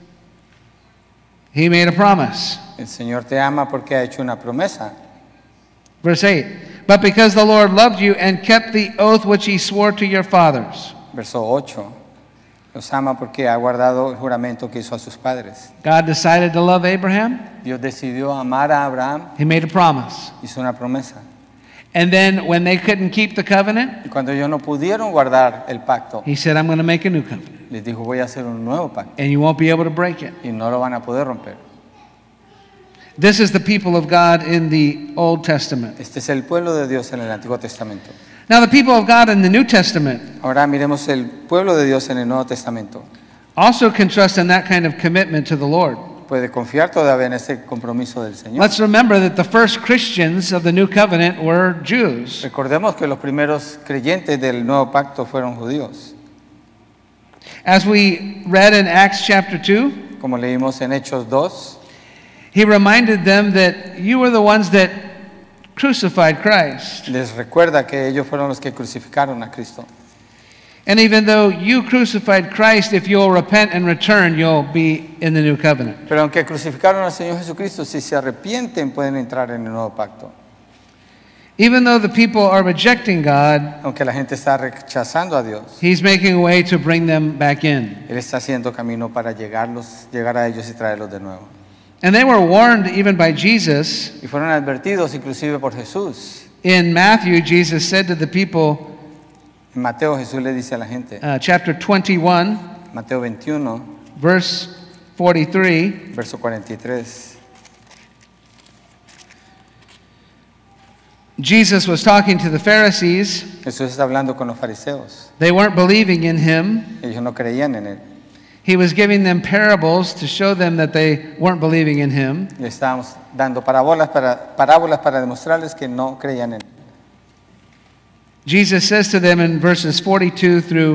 He made a promise. El Señor te ama porque ha hecho una promesa. Verse 8. But because the Lord loved you and kept the oath which He swore to your fathers. Verso 8. Los ama porque ha guardado el juramento que hizo a sus padres. God decided to love Abraham. Dios decidió amar a Abraham. He made a promise. Hizo una promesa. And then when they couldn't keep the covenant, Y cuando ellos no pudieron guardar el pacto, He said, I'm going to make a new covenant. les dijo, voy a hacer un nuevo pacto. And you won't be able to break it. Y no lo van a poder romper. This is the people of God in the Old Testament. Este es el pueblo de Dios en el Antiguo Testamento. Now the people of God in the New Testament Ahora miremos el pueblo de Dios en el Nuevo Testamento. also can trust in that kind of commitment to the Lord. Puede confiar todavía en ese compromiso del Señor. Let's remember that the first Christians of the New Covenant were Jews. Recordemos que los primeros creyentes del Nuevo Pacto fueron judíos. As we read in Acts chapter 2, Como leímos en Hechos 2, He reminded them that you were the ones that crucified Christ. les recuerda que ellos fueron los que crucificaron a Cristo. And even though you crucified Christ, if you'll repent and return, you'll be in the New Covenant. Pero aunque crucificaron al Señor Jesucristo, si se arrepienten pueden entrar en el Nuevo Pacto. Even though the people are rejecting God, Aunque la gente está rechazando a Dios, He's making a way to bring them back in. Él está haciendo camino para llegar a ellos y traerlos de nuevo. And they were warned even by Jesus. Y fueron advertidos inclusive por Jesús. In Matthew, Jesus said to the people, En Mateo Jesús le dice a la gente, chapter 21, Mateo 21, verse 43, verso 43. Jesus was talking to the Pharisees. Jesús está hablando con los fariseos. They weren't believing in Him. Ellos no creían en Él. He was giving them parables to show them that they weren't believing in Him. Le estábamos dando parábolas para demostrarles que no creían en Él. Jesus says to them in verses 42 through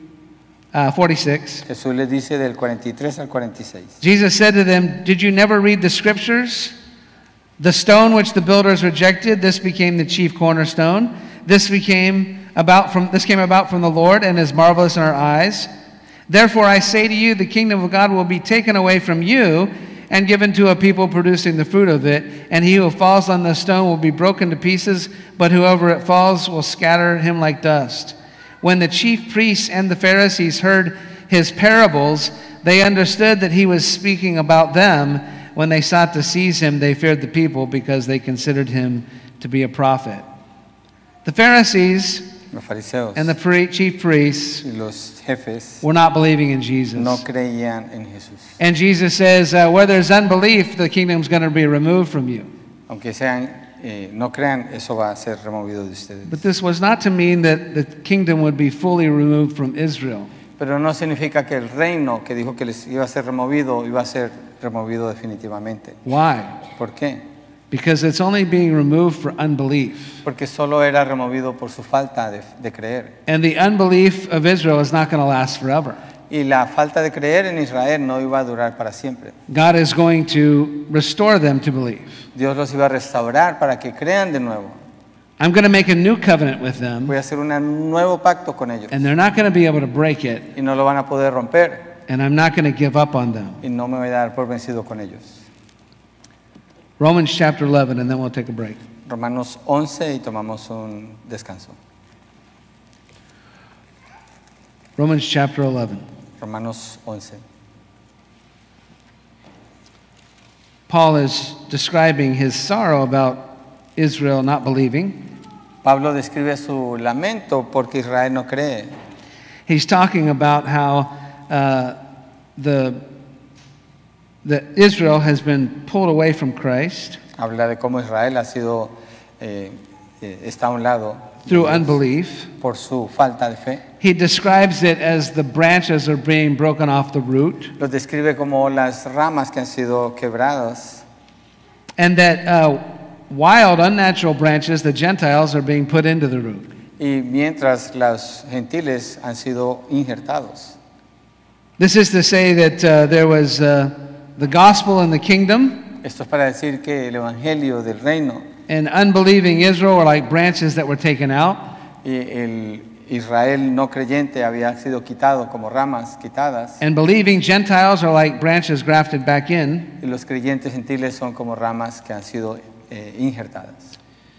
46, Jesús les dice del 43 al 46. Jesus said to them, did you never read the scriptures? The stone which the builders rejected, this became the chief cornerstone. This came about from the Lord and is marvelous in our eyes. Therefore I say to you, the kingdom of God will be taken away from you and given to a people producing the fruit of it. And he who falls on the stone will be broken to pieces, but whoever it falls will scatter him like dust. When the chief priests and the Pharisees heard his parables, they understood that he was speaking about them. When they sought to seize him, they feared the people because they considered him to be a prophet. The Pharisees Los fariseos and the chief priests y los jefes were not believing in Jesus. no creían en Jesús. And Jesus says, where there's unbelief, the kingdom's going to be removed from you. Aunque no crean, eso va a ser removido de ustedes. But this was not to mean that the kingdom would be fully removed from Israel. Pero no significa que el reino que dijo que les iba a ser removido, iba a ser removido definitivamente. Why? ¿Por qué? Because it's only being removed for unbelief. Porque solo era removido por su falta de creer. And the unbelief of Israel is not going to last forever. Y la falta de creer en Israel no iba a durar para siempre. God is going to restore them to believe. Dios los iba a restaurar para que crean de nuevo. I'm going to make a new covenant with them, Voy a hacer un nuevo pacto con ellos. and they're not going to be able to break it, Y no lo van a poder romper. and I'm not going to give up on them. Y no me voy a dar por vencido con ellos. Romans chapter 11, and then we'll take a break. Romanos 11 y tomamos un descanso. Romans chapter 11. Romanos 11. Paul is describing his sorrow about Israel not believing. Pablo describe su lamento porque Israel no cree. He's talking about how the Israel has been pulled away from Christ Habla de cómo Israel ha sido, está a un lado through unbelief. por su falta de fe. He describes it as the branches are being broken off the root, Lo describe como las ramas que han sido quebradas and that wild, unnatural branches, the Gentiles, are being put into the root. y mientras los gentiles han sido injertados. This is to say that there was the gospel in the kingdom, Esto es para decir que el evangelio del reino and unbelieving Israel were like branches that were taken out. y Israel no creyente había sido quitado como ramas quitadas and believing Gentiles are like branches grafted back in. y los creyentes gentiles son como ramas que han sido injertadas.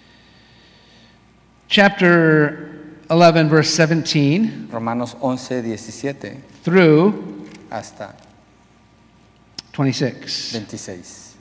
Chapter 11, verse 17 Romanos 11:17 through hasta 26. 26.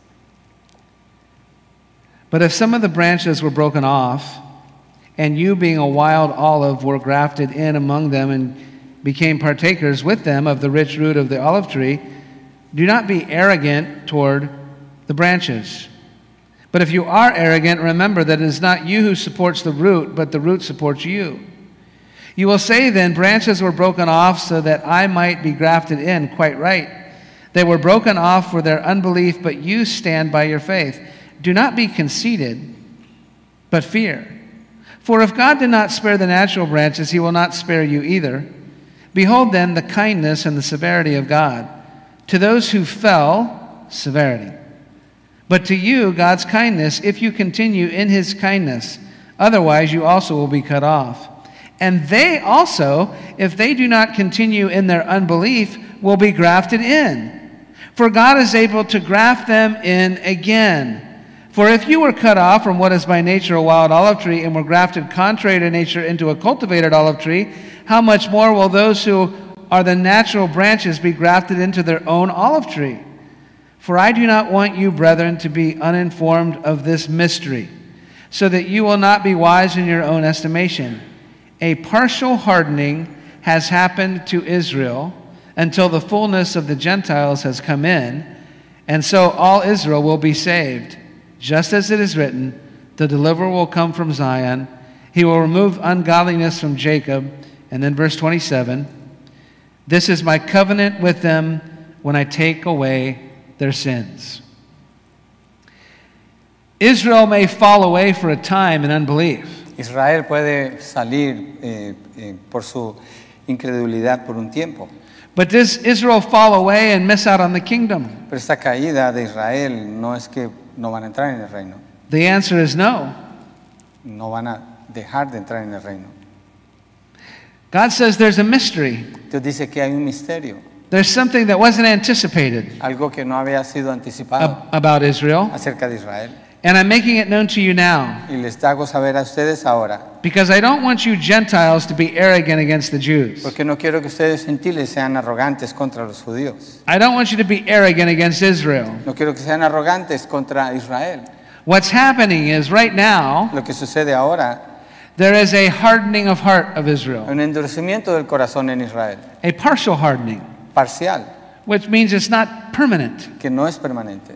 But if some of the branches were broken off, and you being a wild olive were grafted in among them and became partakers with them of the rich root of the olive tree, do not be arrogant toward the branches. But if you are arrogant, remember that it is not you who supports the root, but the root supports you. You will say then, branches were broken off so that I might be grafted in. Quite right. They were broken off for their unbelief, but you stand by your faith. Do not be conceited, but fear. For if God did not spare the natural branches, he will not spare you either. Behold then the kindness and the severity of God. To those who fell, severity. But to you, God's kindness, if you continue in his kindness. Otherwise, you also will be cut off. And they also, if they do not continue in their unbelief, will be grafted in. For God is able to graft them in again. For if you were cut off from what is by nature a wild olive tree and were grafted contrary to nature into a cultivated olive tree, how much more will those who are the natural branches be grafted into their own olive tree? For I do not want you, brethren, to be uninformed of this mystery, so that you will not be wise in your own estimation. A partial hardening has happened to Israel until the fullness of the Gentiles has come in, and so all Israel will be saved. Just as it is written, the deliverer will come from Zion. He will remove ungodliness from Jacob. And then verse 27, this is my covenant with them when I take away their sins. Israel may fall away for a time in unbelief. Israel puede salir por su incredulidad por un tiempo. But does Israel fall away and miss out on the kingdom? Pero esta caída de Israel no es que no van a entrar en el reino. The answer is no. No van a dejar de entrar en el reino. God says there's a mystery. Dios dice que hay un misterio. There's something that wasn't anticipated Algo que no había sido anticipado about Israel. acerca de Israel. And I'm making it known to you now. Y les hago saber a ustedes ahora. Because I don't want you Gentiles to be arrogant against the Jews. Porque no quiero que ustedes gentiles sean arrogantes contra los judíos. I don't want you to be arrogant against Israel. No quiero que sean arrogantes contra Israel. What's happening is right now, Lo que sucede ahora, there is a hardening of heart of Israel. un endurecimiento del corazón en Israel. A partial hardening, Parcial, which means it's not permanent. que no es permanente.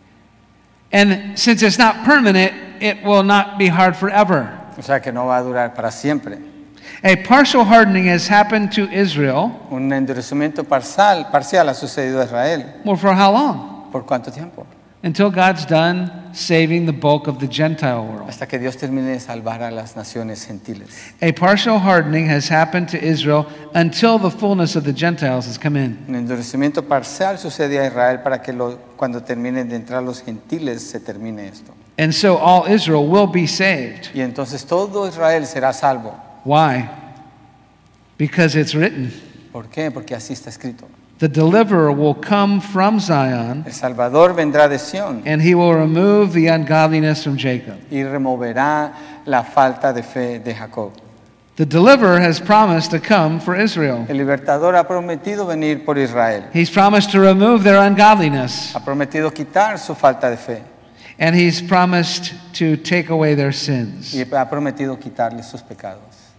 And since it's not permanent, it will not be hard forever. O sea que no va a durar para siempre. A partial hardening has happened to Israel. Un endurecimiento parcial ha sucedido a Israel. Well, for how long? ¿Por cuánto tiempo? Until God's done saving the bulk of the Gentile world. Hasta que Dios termine de salvar a las naciones gentiles. A partial hardening has happened to Israel until the fullness of the Gentiles has come in. Un endurecimiento parcial sucede a Israel para que cuando terminen de entrar los gentiles se termine esto. And so all Israel will be saved. Y entonces todo Israel será salvo. Why? Because it's written. ¿Por qué? Porque así está escrito. The deliverer will come from Zion, El Salvador vendrá de Sión and he will remove the ungodliness from Jacob. y removerá la falta de fe de Jacob. The deliverer has promised to come for Israel. El libertador ha prometido venir por Israel. He's promised to remove their ungodliness, Ha prometido quitar su falta de fe and he's promised to take away their sins. y ha prometido quitarle sus pecados.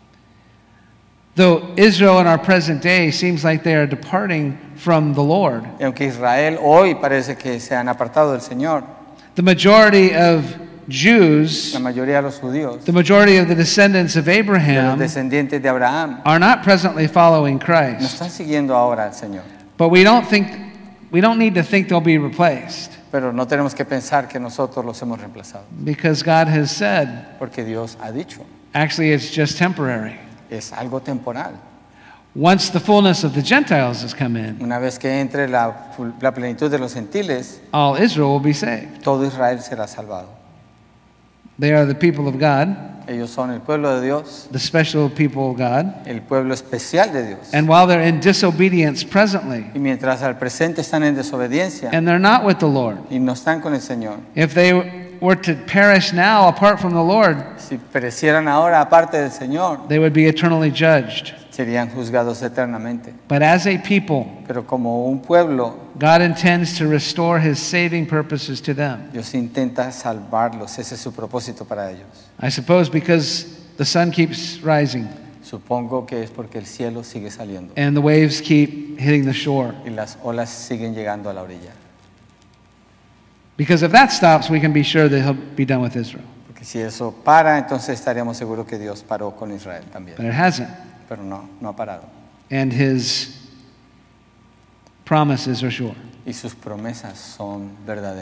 Though Israel in our present day seems like they are departing from the Lord, Y aunque Israel hoy parece que se han apartado del Señor, the majority of Jews, la mayoría de los judíos, the majority of the descendants of de los Abraham, descendientes de Abraham, are not presently following no Christ. están siguiendo ahora al Señor. But we don't need to think they'll be replaced, Pero no tenemos que pensar que nosotros los hemos reemplazado, because God has said, porque Dios ha dicho, actually it's just temporary. es algo temporal. Once the fullness of the Gentiles has come in, Una vez que entre la plenitud de los gentiles, all Israel will be saved. todo Israel será salvado. They are the people of God, Ellos son el pueblo de Dios, the special people of God. el pueblo especial de Dios. And while they're in disobedience presently, Y mientras al presente están en desobediencia and they're not with the Lord, y no están con el Señor, if they were to perish now apart from the Lord, si perecieran ahora aparte del Señor, they would be eternally judged. serían juzgados eternamente. But as a people, Pero como un pueblo, God intends to restore his saving purposes to them. Dios intenta salvarlos. Ese es su propósito para ellos. I suppose because the sun keeps rising Supongo que es porque el cielo sigue saliendo and the waves keep hitting the shore. y las olas siguen llegando a la orilla. Because if that stops, we can be sure that he'll be done with Israel. Porque si eso para, entonces estaríamos seguros que Dios paró con Israel también. But it hasn't. Pero no, no ha parado. And his promises are sure. Y sus promesas son verdaderas.